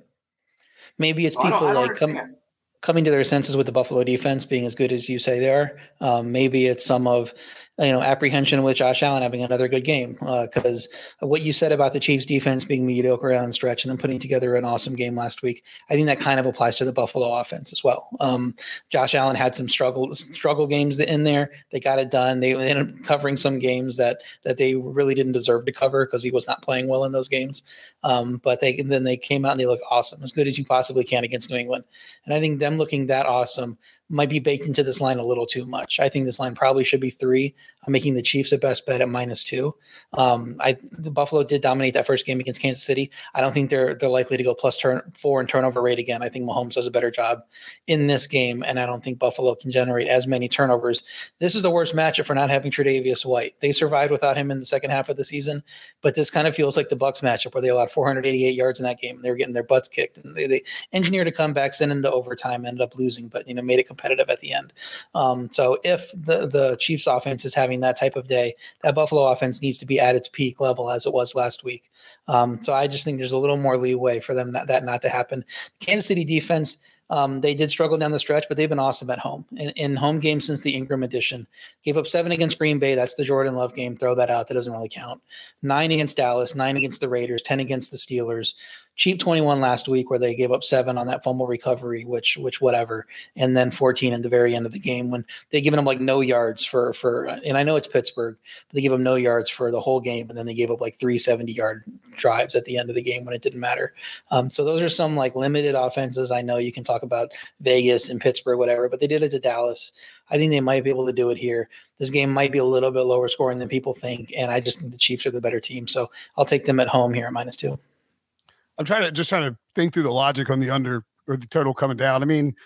Maybe it's people like come. coming to their senses with the Buffalo defense being as good as you say they are. Um, maybe it's some of, you know, apprehension with Josh Allen having another good game because uh, what you said about the Chiefs defense being mediocre down the stretch and then putting together an awesome game last week, I think that kind of applies to the Buffalo offense as well. Um, Josh Allen had some struggle struggle games in there. They got it done. They ended up covering some games that that they really didn't deserve to cover because he was not playing well in those games. Um, but they and then they came out and they look awesome, as good as you possibly can against New England. And I think them looking that awesome might be baked into this line a little too much. I think this line probably should be three. I'm making the Chiefs a best bet at minus two. Um, I the Buffalo did dominate that first game against Kansas City. I don't think they're they're likely to go plus turn four in turnover rate again. I think Mahomes does a better job in this game, and I don't think Buffalo can generate as many turnovers. This is the worst matchup for not having Tre'Davious White. They survived without him in the second half of the season, but this kind of feels like the Bucs matchup where they allowed four hundred eighty-eight yards in that game. They were getting their butts kicked, and they, they engineered a comeback, sent into overtime, ended up losing, but you know made it competitive at the end. Um, so if the the Chiefs offense is having that type of day, that Buffalo offense needs to be at its peak level as it was last week. Um, so I just think there's a little more leeway for them not, that not to happen. Kansas City defense, um, they did struggle down the stretch, but they've been awesome at home. In, in home games since the Ingram edition, gave up seven against Green Bay. That's the Jordan Love game. Throw that out. That doesn't really count. Nine against Dallas, nine against the Raiders, ten against the Steelers. Cheap twenty-one last week where they gave up seven on that fumble recovery, which which whatever, and then fourteen at the very end of the game when they given them like no yards for for and I know it's Pittsburgh, but they gave them no yards for the whole game, and then they gave up like three seventy-yard drives at the end of the game when it didn't matter. Um, so those are some like limited offenses. I know you can talk about Vegas and Pittsburgh, whatever, but they did it to Dallas. I think they might be able to do it here. This game might be a little bit lower scoring than people think, and I just think the Chiefs are the better team. So I'll take them at home here at minus two. I'm trying to just trying to think through the logic on the under or the total coming down. I mean,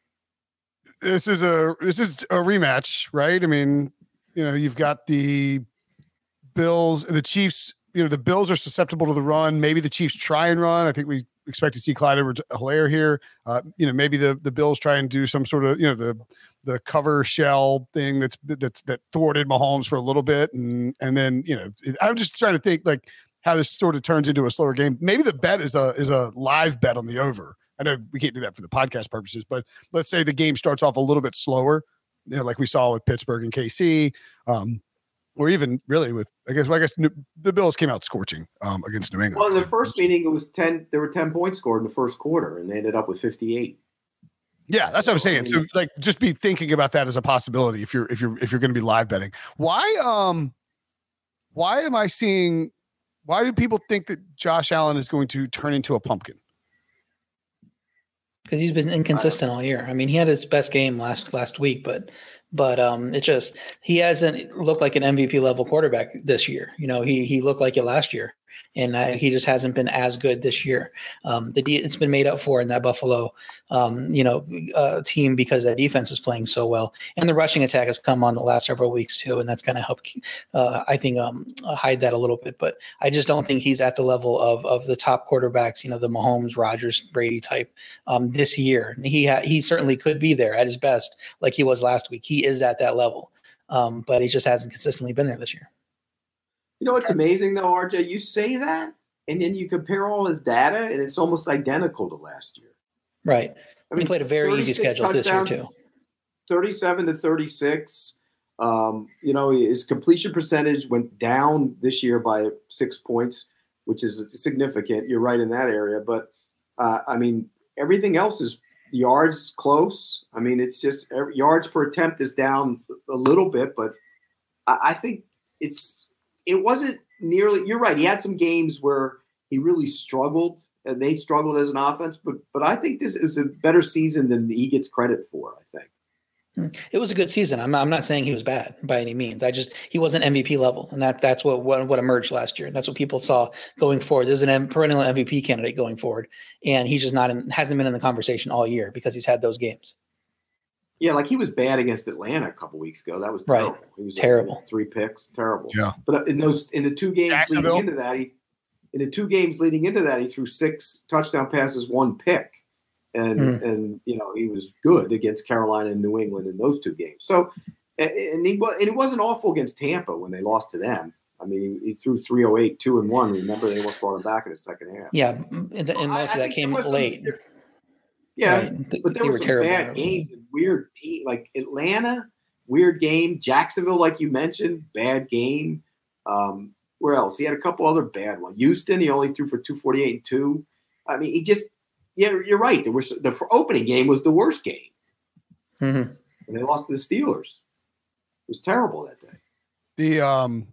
this is a this is a rematch, right? I mean, you know, you've got the Bills, the Chiefs. You know, the Bills are susceptible to the run. Maybe the Chiefs try and run. I think we expect to see Clyde Edwards-Helaire here. Uh, you know, maybe the the Bills try and do some sort of you know the the cover shell thing that's that's that thwarted Mahomes for a little bit, and and then you know, I'm just trying to think like how this sort of turns into a slower game. Maybe the bet is a is a live bet on the over. I know we can't do that for the podcast purposes, but let's say the game starts off a little bit slower, you know, like we saw with Pittsburgh and K C, um, or even really with, I guess, well, I guess New, the Bills came out scorching um, against New England. Well, in the first meeting, it was ten. There were ten points scored in the first quarter, and they ended up with fifty-eight. Yeah, that's what I'm saying. So, like, just be thinking about that as a possibility if you're if you're if you're going to be live betting. Why um, why am I seeing? Why do people think that Josh Allen is going to turn into a pumpkin? because he's been inconsistent all year. I mean, he had his best game last last week, but but um, it just he hasn't looked like an M V P level quarterback this year. You know, he he looked like it last year, and uh, he just hasn't been as good this year. Um, the de- it's been made up for in that Buffalo, um, you know, uh, team because that defense is playing so well, and the rushing attack has come on the last several weeks too, and that's kind of helped, uh, I think, um, hide that a little bit. But I just don't think he's at the level of of the top quarterbacks, you know, the Mahomes, Rodgers, Brady type um, this year. He ha- he certainly could be there at his best, like he was last week. He is at that level, um, but he just hasn't consistently been there this year. You know what's amazing though, R J? You say that, and then you compare all his data, and it's almost identical to last year. Right. I mean, he played a very easy schedule this year too. thirty-seven to thirty-six. Um, you know, his completion percentage went down this year by six points, which is significant. You're right in that area, but uh, I mean, everything else is yards close. I mean, it's just every, yards per attempt is down a little bit, but I, I think it's it wasn't nearly. You're right. He had some games where he really struggled, and they struggled as an offense. But but I think this is a better season than he gets credit for. I think. It was a good season. I'm not, I'm not saying he was bad by any means. I just he wasn't M V P level, and that that's what what, what emerged last year. And that's what people saw going forward. There's an M, perennial M V P candidate going forward, and he's just not in, hasn't been in the conversation all year because he's had those games. Yeah, like he was bad against Atlanta a couple weeks ago. That was terrible. Right. He was terrible. Like three picks, terrible. Yeah. But in those in the two games leading into that, he in the two games leading into that, he threw six touchdown passes, one pick. And, mm. and you know, he was good against Carolina and New England in those two games. So, and, he, and it wasn't awful against Tampa when they lost to them. I mean, he, he threw three oh eight, two and one. Remember, they almost brought him back in the second half. Yeah, and, and most I, of that came late. Some, yeah, right. but there they were, were some terrible bad games and weird team, like Atlanta, weird game. Jacksonville, like you mentioned, bad game. Um, where else? He had a couple other bad ones. Houston, he only threw for two forty-eight and two. I mean, he just. Yeah, you're right. There was the opening game was the worst game, mm-hmm. and they lost to the Steelers. It was terrible that day. The um,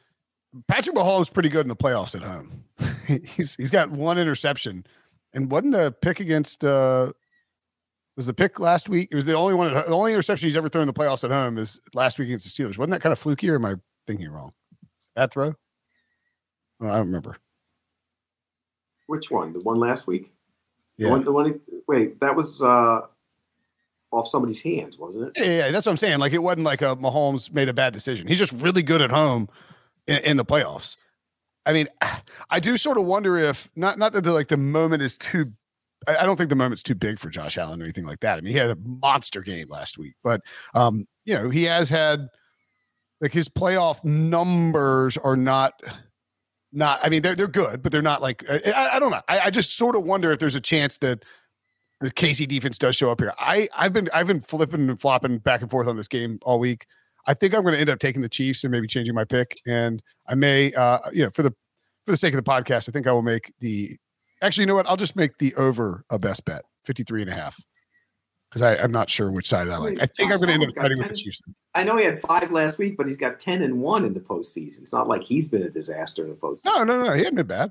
Patrick Mahomes pretty good in the playoffs at home. he's he's got one interception, and wasn't a pick against uh, was the pick last week? It was the only one. At, the only interception he's ever thrown in the playoffs at home is last week against the Steelers. Wasn't that kind of fluky, or am I thinking wrong? Bad throw? Oh, I don't remember. Which one? The one last week? Yeah. The one, the one, wait, that was uh, off somebody's hands, wasn't it? Yeah, yeah, that's what I'm saying. Like, it wasn't like a Mahomes made a bad decision. He's just really good at home in, in the playoffs. I mean, I do sort of wonder if not not that the, like the moment is too. I don't think the moment's too big for Josh Allen or anything like that. I mean, he had a monster game last week, but um, you know, he has had like his playoff numbers are not. Not, I mean, they're they're good, but they're not like I, I don't know. I, I just sort of wonder if there's a chance that the K C defense does show up here. I I've been I've been flipping and flopping back and forth on this game all week. I think I'm going to end up taking the Chiefs and maybe changing my pick. And I may, uh, you know, for the for the sake of the podcast, I think I will make the. Actually, you know what? I'll just make the over a best bet, fifty-three and a half, because I'm not sure which side I like. I think I'm going to end up fighting with the Chiefs. I know he had five last week, but he's got ten and one in the postseason. It's not like he's been a disaster in the postseason. No, no, no. He hadn't been bad.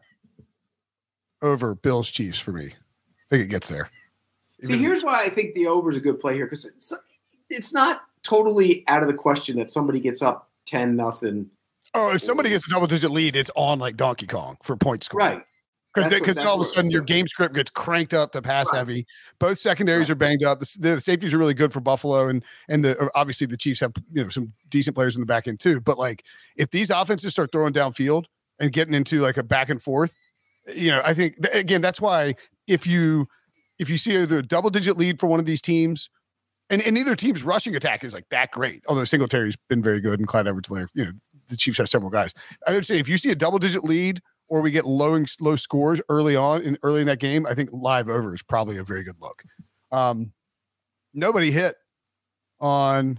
Over Bills Chiefs for me. I think it gets there. See, here's why I think the over is a good play here, because it's, it's not totally out of the question that somebody gets up ten nothing. Oh, if somebody gets a double digit lead, it's on like Donkey Kong for point score. Right. Because because all of a sudden your game script gets cranked up to pass right. heavy. Both secondaries right. are banged up. The, the safeties are really good for Buffalo, and and the obviously the Chiefs have you know some decent players in the back end too. But like if these offenses start throwing downfield and getting into like a back and forth, you know, I think th- again that's why if you if you see either a double digit lead for one of these teams, and, and neither team's rushing attack is like that great, although Singletary's been very good and Clyde Edwards-Helaire, you know, the Chiefs have several guys. I would say if you see a double digit lead. Or we get low low scores early on in early in that game, I think live over is probably a very good look. Um, nobody hit on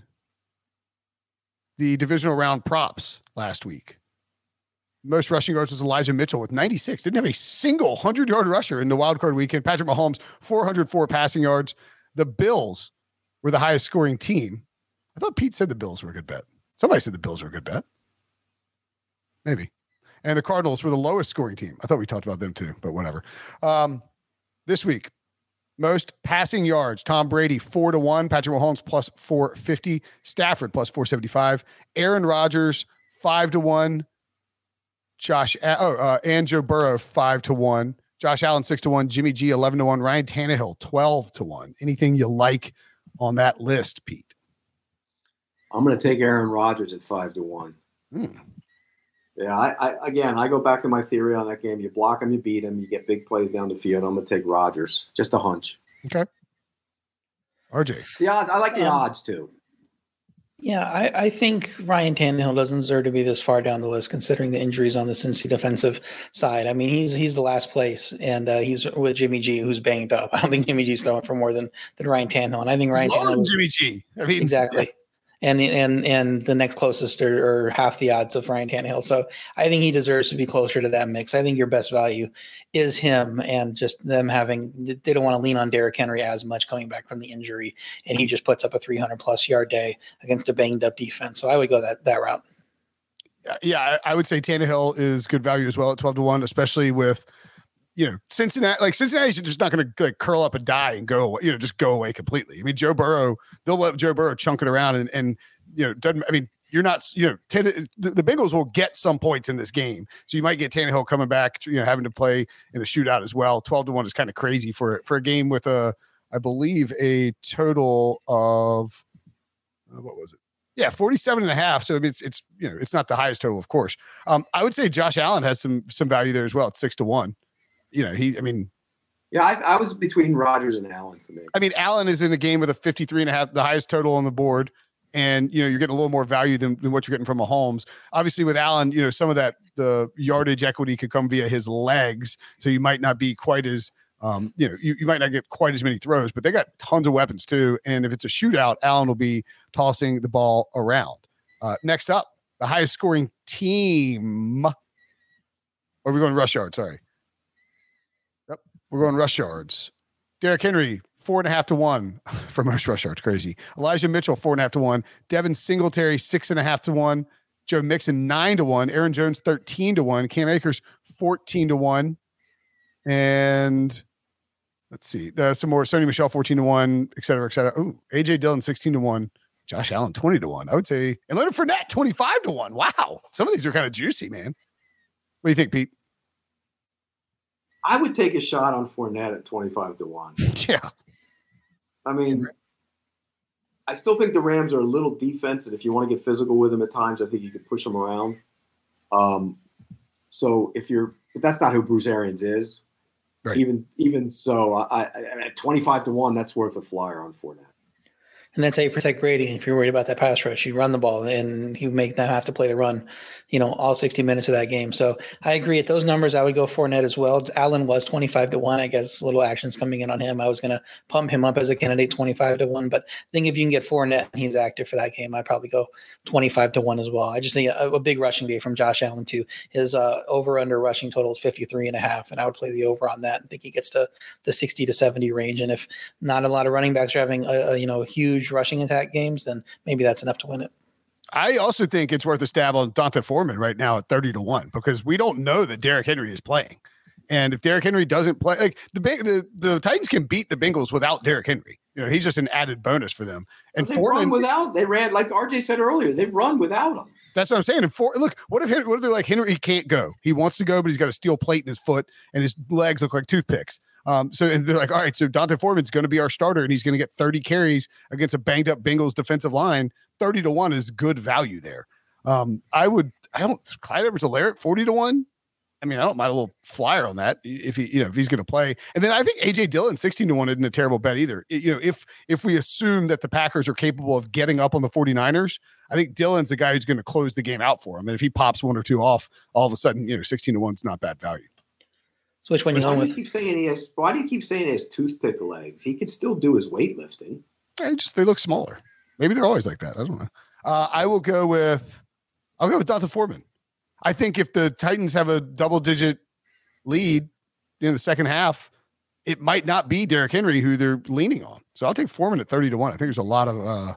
the divisional round props last week. Most rushing yards was Elijah Mitchell with ninety-six. Didn't have a single hundred-yard rusher in the wild card weekend. Patrick Mahomes, four hundred four passing yards. The Bills were the highest scoring team. I thought Pete said the Bills were a good bet. Somebody said the Bills were a good bet. Maybe. And the Cardinals were the lowest scoring team. I thought we talked about them too, but whatever. Um, this week, Most passing yards, Tom Brady, four to one. Patrick Mahomes, plus four fifty. Stafford, plus four seventy-five. Aaron Rodgers, five to one. Josh, oh, uh, and Joe Burrow, five to one. Josh Allen, six to one. Jimmy G, eleven to one. Ryan Tannehill, twelve to one. Anything you like on that list, Pete? I'm going to take Aaron Rodgers at five to one. Hmm. Yeah, I, I again, I go back to my theory on that game. You block him, you beat him, you get big plays down the field. I'm going to take Rodgers. Just a hunch. Okay. R J. The odds, I like the um, odds too. Yeah, I, I think Ryan Tannehill doesn't deserve to be this far down the list, considering the injuries on the Cincy defensive side. I mean, he's he's the last place, and uh, he's with Jimmy G, who's banged up. I don't think Jimmy G's throwing for more than than Ryan Tannehill, and I think Ryan He's lower Tannehill than Jimmy G. I mean, exactly. Yeah. And and and the next closest are, are half the odds of Ryan Tannehill. So I think he deserves to be closer to that mix. I think your best value is him, and just them having they don't want to lean on Derrick Henry as much coming back from the injury, and he just puts up a three hundred plus yard day against a banged up defense. So I would go that that route. Yeah, I would say Tannehill is good value as well at twelve to one, especially with, you know, Cincinnati. Like Cincinnati's just not going to like curl up and die and go away, you know, just go away completely. I mean, Joe Burrow, they'll let Joe Burrow chunk it around and, and you know, doesn't, I mean, you're not, you know, ten, the, the Bengals will get some points in this game. So you might get Tannehill coming back, you know, having to play in a shootout as well. twelve to one is kind of crazy for, for a game with a, I believe a total of, uh, what was it? Yeah, forty-seven and a half. So I mean, it's, it's, you know, it's not the highest total, of course. Um, I would say Josh Allen has some, some value there as well. It's six to one. You know, he, I mean, yeah, I, I was between Rodgers and Allen for me. I mean, Allen is in a game with a fifty-three and a half, the highest total on the board. And, you know, you're getting a little more value than, than what you're getting from Mahomes. Obviously with Allen, you know, some of that, the yardage equity could come via his legs. So you might not be quite as, um, you know, you, you might not get quite as many throws, but they got tons of weapons too. And if it's a shootout, Allen will be tossing the ball around. Uh, next up, the highest scoring team. Or are we going rush yard? Sorry. Yep. We're going rush yards. Derrick Henry, four and a half to one for most rush yards. Crazy. Elijah Mitchell, four and a half to one. Devin Singletary, six and a half to one. Joe Mixon, nine to one. Aaron Jones, thirteen to one. Cam Akers, fourteen to one. And let's see. Uh, some more. Sony Michel, fourteen to one, et cetera, et cetera. Oh, A J Dillon, sixteen to one. Josh Allen, twenty to one. I would say. And Leonard Fournette, twenty-five to one. Wow. Some of these are kind of juicy, man. What do you think, Pete? I would take a shot on Fournette at twenty-five to one. Yeah. I mean, I still think the Rams are a little defensive. If you want to get physical with them at times, I think you could push them around. Um, so if you're, but that's not who Bruce Arians is. Right. Even even so, I, I, at twenty-five to one, that's worth a flyer on Fournette. And that's how you protect Brady. If you're worried about that pass rush, you run the ball and you make them have to play the run, you know, all sixty minutes of that game. So I agree at those numbers. I would go Fournette as well. Allen was twenty-five to one. I guess little actions coming in on him. I was going to pump him up as a candidate twenty-five to one, but I think if you can get Fournette and he's active for that game, I'd probably go twenty-five to one as well. I just think a, a big rushing day from Josh Allen too. His uh, over under rushing total is fifty-three and a half. And I would play the over on that. I think he gets to the sixty to seventy range. And if not a lot of running backs are having a, a you know, huge rushing attack games, then maybe that's enough to win it. I also think it's worth a stab on D'Onta Foreman right now at thirty to one, because we don't know that Derrick Henry is playing. And if Derrick Henry doesn't play, like the, the, the Titans can beat the Bengals without Derrick Henry. You know, he's just an added bonus for them. And they Foreman run without, they ran, like R J said earlier, they've run without him. That's what I'm saying. And for, look, what if, what if they're like, Henry can't go? He wants to go, but he's got a steel plate in his foot and his legs look like toothpicks. Um, so and they're like, all right, so D'Onta Foreman's going to be our starter and he's going to get thirty carries against a banged up Bengals defensive line. thirty to one is good value there. Um, I would, I don't, Clyde Edwards-Helaire at forty to one. I mean, I don't mind a little flyer on that if he, you know, if he's going to play. And then I think A J Dillon sixteen to one isn't a terrible bet either. It, you know, if, if we assume that the Packers are capable of getting up on the 49ers, I think Dillon's the guy who's going to close the game out for him. And if he pops one or two off, all of a sudden, you know, sixteen to one is not bad value. So which one you going with? Do you keep saying he has, why do you keep saying he has toothpick legs? He could still do his weightlifting. Yeah, just they look smaller. Maybe they're always like that. I don't know. Uh, I will go with I'll go with D'Onta Foreman. I think if the Titans have a double digit lead in the second half, it might not be Derrick Henry who they're leaning on. So I'll take Foreman at thirty to one. I think there's a lot of uh,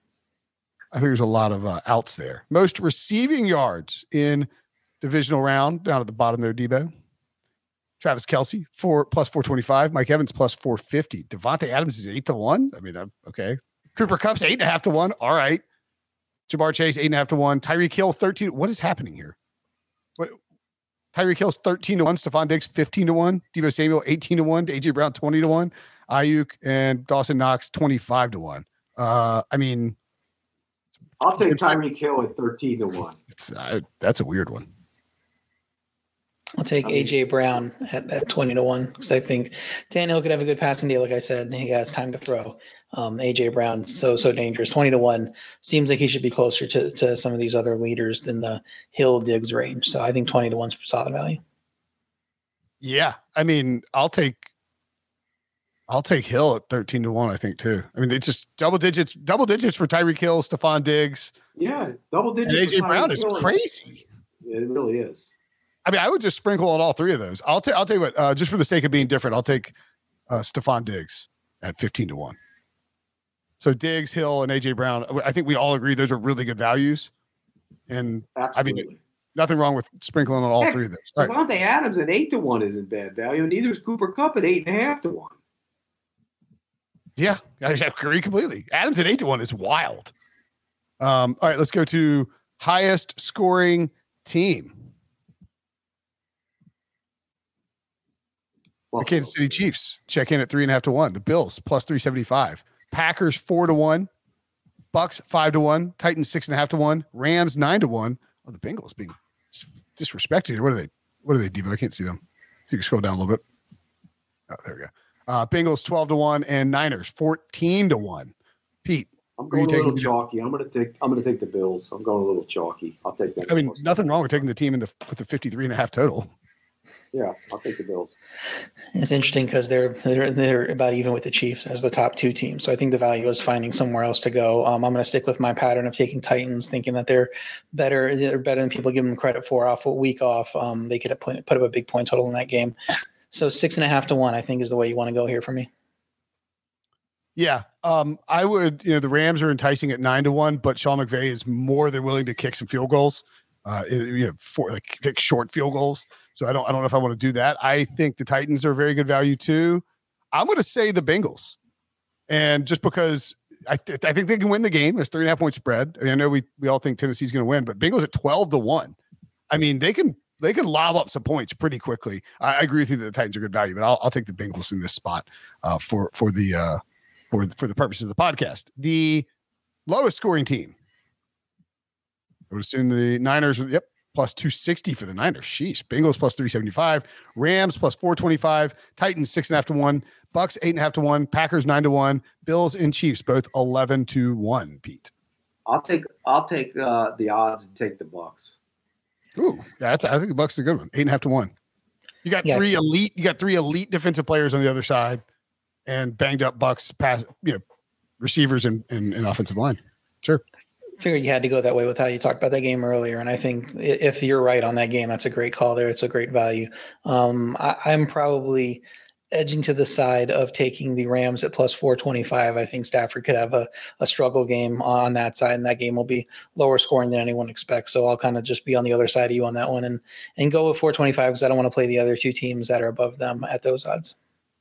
I think there's a lot of uh, outs there. Most receiving yards in divisional round down at the bottom there, Debo. Travis Kelce, four plus four twenty-five. Mike Evans plus four fifty. Devontae Adams is eight to one. I mean, I'm, okay. Cooper Kupp's eight and a half to one. All right. Jamar Chase, eight and a half to one. Tyreek Hill, thirteen. What is happening here? What? Tyreek Hill's thirteen to one. Stephon Diggs, fifteen to one. Deebo Samuel, eighteen to one. A J Brown, twenty to one. Ayuk and Dawson Knox, twenty-five to one. Uh, I mean, I'll take Tyreek Hill at thirteen to one. It's uh, that's a weird one. I'll take A J Brown at, at twenty to one because I think Tannehill could have a good passing day, like I said, and he has time to throw. Um, A J Brown, so, so dangerous. twenty to one seems like he should be closer to, to some of these other leaders than the Hill Diggs range. So I think twenty to one is solid value. Yeah. I mean, I'll take, I'll take Hill at thirteen to one, I think too. I mean, it's just double digits, double digits for Tyreek Hill, Stephon Diggs. Yeah. Double digits. And A J Brown is crazy. Yeah, it really is. I mean, I would just sprinkle on all three of those. I'll take, I'll tell you what, uh, just for the sake of being different, I'll take uh, Stephon Diggs at fifteen to one. So Diggs, Hill, and A J Brown, I think we all agree those are really good values. And Absolutely. I mean, nothing wrong with sprinkling on all Heck, three of those. All right. Devontae Adams at eight to one isn't bad value, and neither is Cooper Kupp at eight and a half to one. Yeah, I agree completely. Adams at eight to one is wild. Um, all right, let's go to highest scoring team. The Kansas City Chiefs check in at three and a half to one. The Bills plus three seventy five. Packers four to one. Bucks five to one. Titans six and a half to one. Rams nine to one. Oh, the Bengals being disrespected here. What are they? What are they, Deebo? I can't see them. So you can scroll down a little bit. Oh, there we go. Uh, Bengals twelve to one and Niners fourteen to one. Pete, I'm going a little chalky. I'm going to take. I'm going to take the Bills. I'm going a little chalky. I'll take that. I mean, nothing wrong with taking the team in the with the fifty-three and a half total. Yeah, I'll take the Bills. It's interesting because they're, they're they're about even with the Chiefs as the top two teams. So I think the value is finding somewhere else to go. Um, I'm going to stick with my pattern of taking Titans, thinking that they're better. They're better than people give them credit for. Off a week off, um, they could put put up a big point total in that game. So six and a half to one, I think, is the way you want to go here for me. Yeah, um, I would. You know, the Rams are enticing at nine to one, but Sean McVay is more than willing to kick some field goals. Uh, you know, for like kick short field goals. So I don't, I don't know if I want to do that. I think the Titans are very good value too. I'm going to say the Bengals, and just because I, th- I think they can win the game. There's three and a half point spread. I mean, I know we we all think Tennessee's going to win, but Bengals at twelve to one. I mean, they can they can lob up some points pretty quickly. I, I agree with you that the Titans are good value, but I'll, I'll take the Bengals in this spot uh, for for the uh, for for the purposes of the podcast. The lowest scoring team. I would assume the Niners, yep, plus two sixty for the Niners. Sheesh. Bengals plus three seventy-five. Rams plus four twenty-five. Titans six and a half to one. Bucks eight and a half to one. Packers nine to one. Bills and Chiefs both eleven to one. Pete, I'll take I'll take uh, the odds and take the Bucks. Ooh, yeah, that's I think the Bucks is a good one. Eight and a half to one. You got yes. three elite. You got three elite defensive players on the other side, and banged up Bucks pass. You know, receivers and, and, and offensive line. Sure. Figured you had to go that way with how you talked about that game earlier. And I think if you're right on that game, that's a great call there. It's a great value. Um, I, I'm probably edging to the side of taking the Rams at plus four twenty-five. I think Stafford could have a, a struggle game on that side, and that game will be lower scoring than anyone expects. So I'll kind of just be on the other side of you on that one and, and go with four twenty-five because I don't want to play the other two teams that are above them at those odds.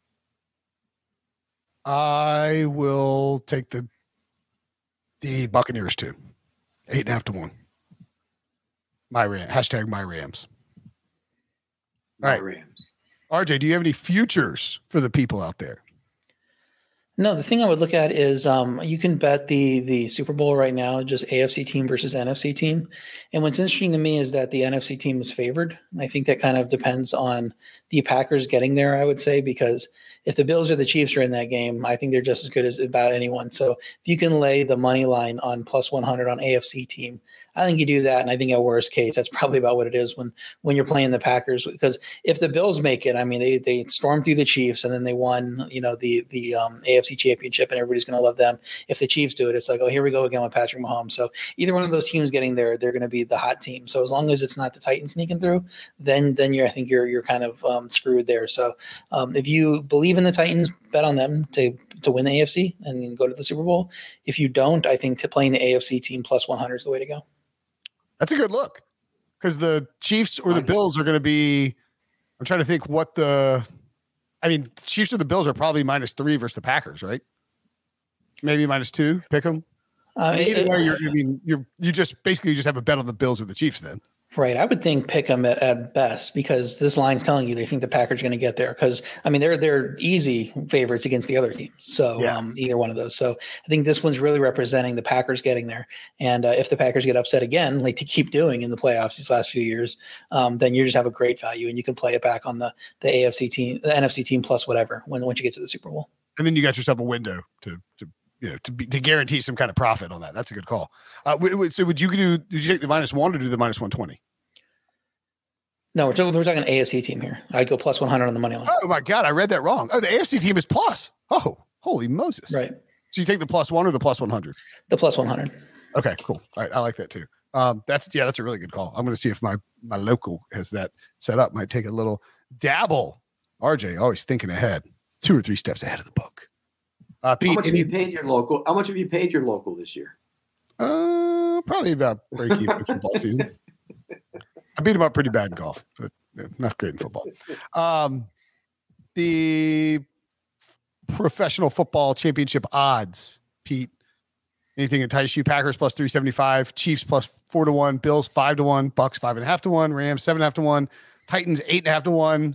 I will take the the Buccaneers too. Eight and a half to one. My Ram. Hashtag my Rams. All right. My Rams. R J, do you have any futures for the people out there? No, the thing I would look at is um, you can bet the the Super Bowl right now, just A F C team versus N F C team. And what's interesting to me is that the N F C team is favored. And I think that kind of depends on the Packers getting there, I would say, because if the Bills or the Chiefs are in that game, I think they're just as good as about anyone. So if you can lay the money line on plus one hundred on A F C team, I think you do that. And I think at worst case, that's probably about what it is when, when you're playing the Packers, because if the Bills make it, I mean, they, they stormed through the Chiefs and then they won, you know, the, the um, A F C championship and everybody's going to love them. If the Chiefs do it, it's like, oh, here we go again with Patrick Mahomes. So either one of those teams getting there, they're going to be the hot team. So as long as it's not the Titans sneaking through, then, then you're, I think you're, you're kind of um, screwed there. So um, if you believe in the Titans, bet on them to, to win the A F C and then go to the Super Bowl. If you don't, I think to playing the A F C team plus one hundred is the way to go. That's a good look because the Chiefs or the Bills are going to be I'm trying to think what the, I mean, Chiefs or the Bills are probably minus three versus the Packers, right? Maybe minus two. Pick them. Uh, Either it, way, you're, I mean, you're you just basically you just have a bet on the Bills or the Chiefs then. Right. I would think pick them at, at best because this line's telling you they think the Packers are going to get there because, I mean, they're they're easy favorites against the other teams. So yeah. um, either one of those. So I think this one's really representing the Packers getting there. And uh, if the Packers get upset again, like they keep doing in the playoffs these last few years, um, then you just have a great value and you can play it back on the, the A F C team, the N F C team plus whatever when once you get to the Super Bowl. And then you got yourself a window to to you know to be, to guarantee some kind of profit on that. That's a good call. Uh, so would you do? Did you take the minus one or do the minus one twenty? No, we're talking, we're talking A F C team here. I'd go plus one hundred on the money line. Oh, my God. I read that wrong. Oh, the A F C team is plus. Oh, holy Moses. Right. So you take the plus one or the plus one hundred? The plus one hundred. Okay, cool. All right. I like that too. Um, that's, yeah, that's a really good call. I'm going to see if my, my local has that set up. Might take a little dabble. R J, always thinking ahead. Two or three steps ahead of the book. Uh, Pete, how much have you paid your local? How much have you paid your local this year? Uh, probably about break even football season. I beat him up pretty bad in golf, but not great in football. Um, the professional football championship odds, Pete. Anything entice you? Packers plus three seventy-five, Chiefs plus four to one, Bills five to one, Bucks five and a half to one, Rams seven and a half to one, Titans eight and a half to one,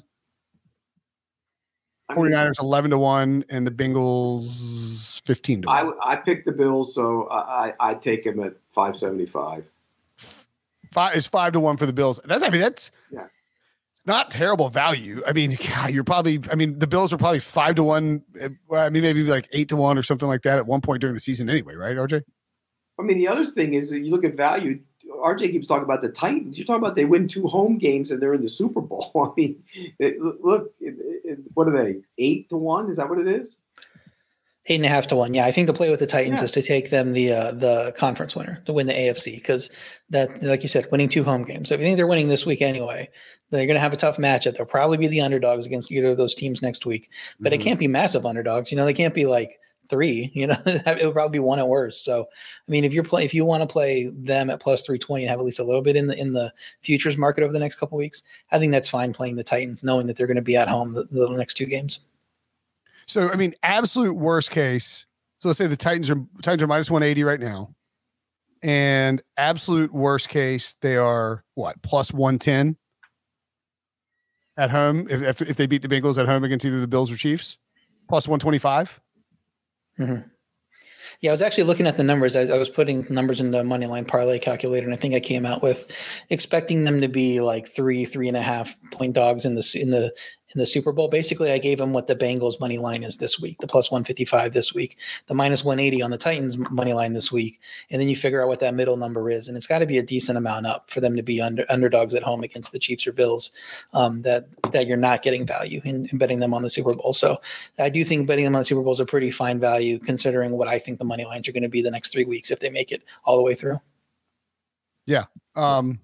forty-niners eleven to one, and the Bengals fifteen to one. I I picked the Bills, so I I take them at five seventy-five. Five is five to one for the Bills. That's I mean that's yeah. It's not terrible value. I mean, God, you're probably I mean the Bills are probably five to one. I mean maybe like eight to one or something like that at one point during the season anyway, right, R J? I mean the other thing is that you look at value. R J keeps talking about the Titans. You're talking about they win two home games and they're in the Super Bowl. I mean, it, look, it, it, what are they? Eight to one? Is that what it is? Eight and a half to one. Yeah, I think the play with the Titans yeah. is to take them the uh, the conference winner to win the A F C because that, like you said, winning two home games. So if you think they're winning this week anyway, they're going to have a tough matchup. They'll probably be the underdogs against either of those teams next week. But mm-hmm. it can't be massive underdogs. You know, they can't be like three. You know, it would probably be one at worst. So I mean, if you're play, if you want to play them at plus three twenty and have at least a little bit in the in the futures market over the next couple of weeks, I think that's fine playing the Titans, knowing that they're going to be at home the, the next two games. So I mean, absolute worst case. So let's say the Titans are Titans are minus one eighty right now, and absolute worst case they are what plus one ten at home if, if if they beat the Bengals at home against either the Bills or Chiefs, plus one twenty five. Mm-hmm. Yeah, I was actually looking at the numbers. I, I was putting numbers in the Moneyline parlay calculator, and I think I came out with expecting them to be like three, three and a half point dogs in the in the in the Super Bowl. Basically, I gave them what the Bengals money line is this week, the plus one fifty-five this week, the minus one eighty on the Titans money line this week, and then you figure out what that middle number is, and it's got to be a decent amount up for them to be under underdogs at home against the Chiefs or Bills. Um, that that you're not getting value in, in betting them on the Super Bowl. So I do think betting them on the Super Bowl is a pretty fine value considering what I think the money lines are going to be the next three weeks if they make it all the way through. Yeah, um,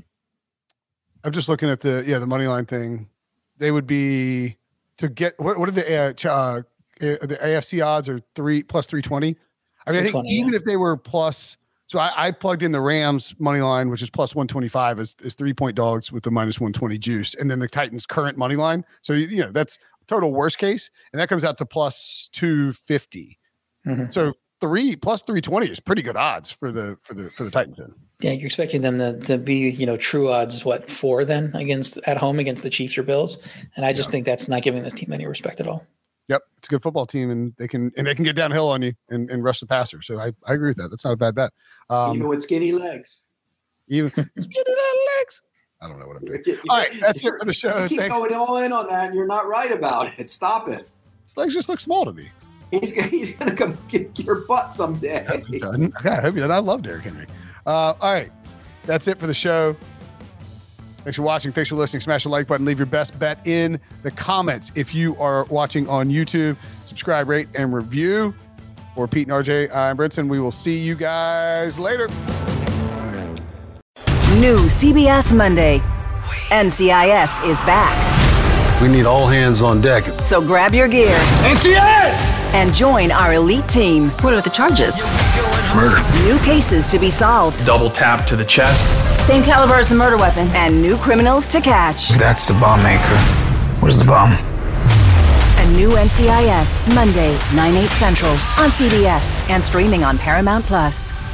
I'm just looking at the yeah the money line thing. They would be to get what? What are the uh, uh, the A F C odds are three plus three twenty. I mean, I think even yeah. if they were plus, so I, I plugged in the Rams money line, which is plus one twenty five, as is three point dogs with the minus one twenty juice, and then the Titans current money line. So you know that's total worst case, and that comes out to plus two fifty. Mm-hmm. So three plus three twenty is pretty good odds for the for the for the Titans then. Yeah, you're expecting them to, to be, you know, true odds, what, four then against at home against the Chiefs or Bills. And I just yeah. think that's not giving this team any respect at all. Yep. It's a good football team and they can and they can get downhill on you and, and rush the passer. So I, I agree with that. That's not a bad bet. Um, even with skinny legs. Even skinny little legs. I don't know what I'm doing. All right, that's it for the show. You keep Thanks. going all in on that and you're not right about it. Stop it. His legs just look small to me. He's, he's going to come kick your butt someday. I hope he doesn't. I hope he doesn't. I love Derrick Henry. Uh, all right. That's it for the show. Thanks for watching. Thanks for listening. Smash the like button. Leave your best bet in the comments. If you are watching on YouTube, subscribe, rate, and review. For Pete and R J, I'm Brinson. We will see you guys later. New C B S Monday. N C I S is back. We need all hands on deck. So grab your gear. N C I S! And join our elite team. What are the charges? Murder. New cases to be solved. Double tap to the chest. Same caliber as the murder weapon. And new criminals to catch. That's the bomb maker. Where's the bomb? A new N C I S, Monday, nine, eight Central, on C B S and streaming on Paramount Plus.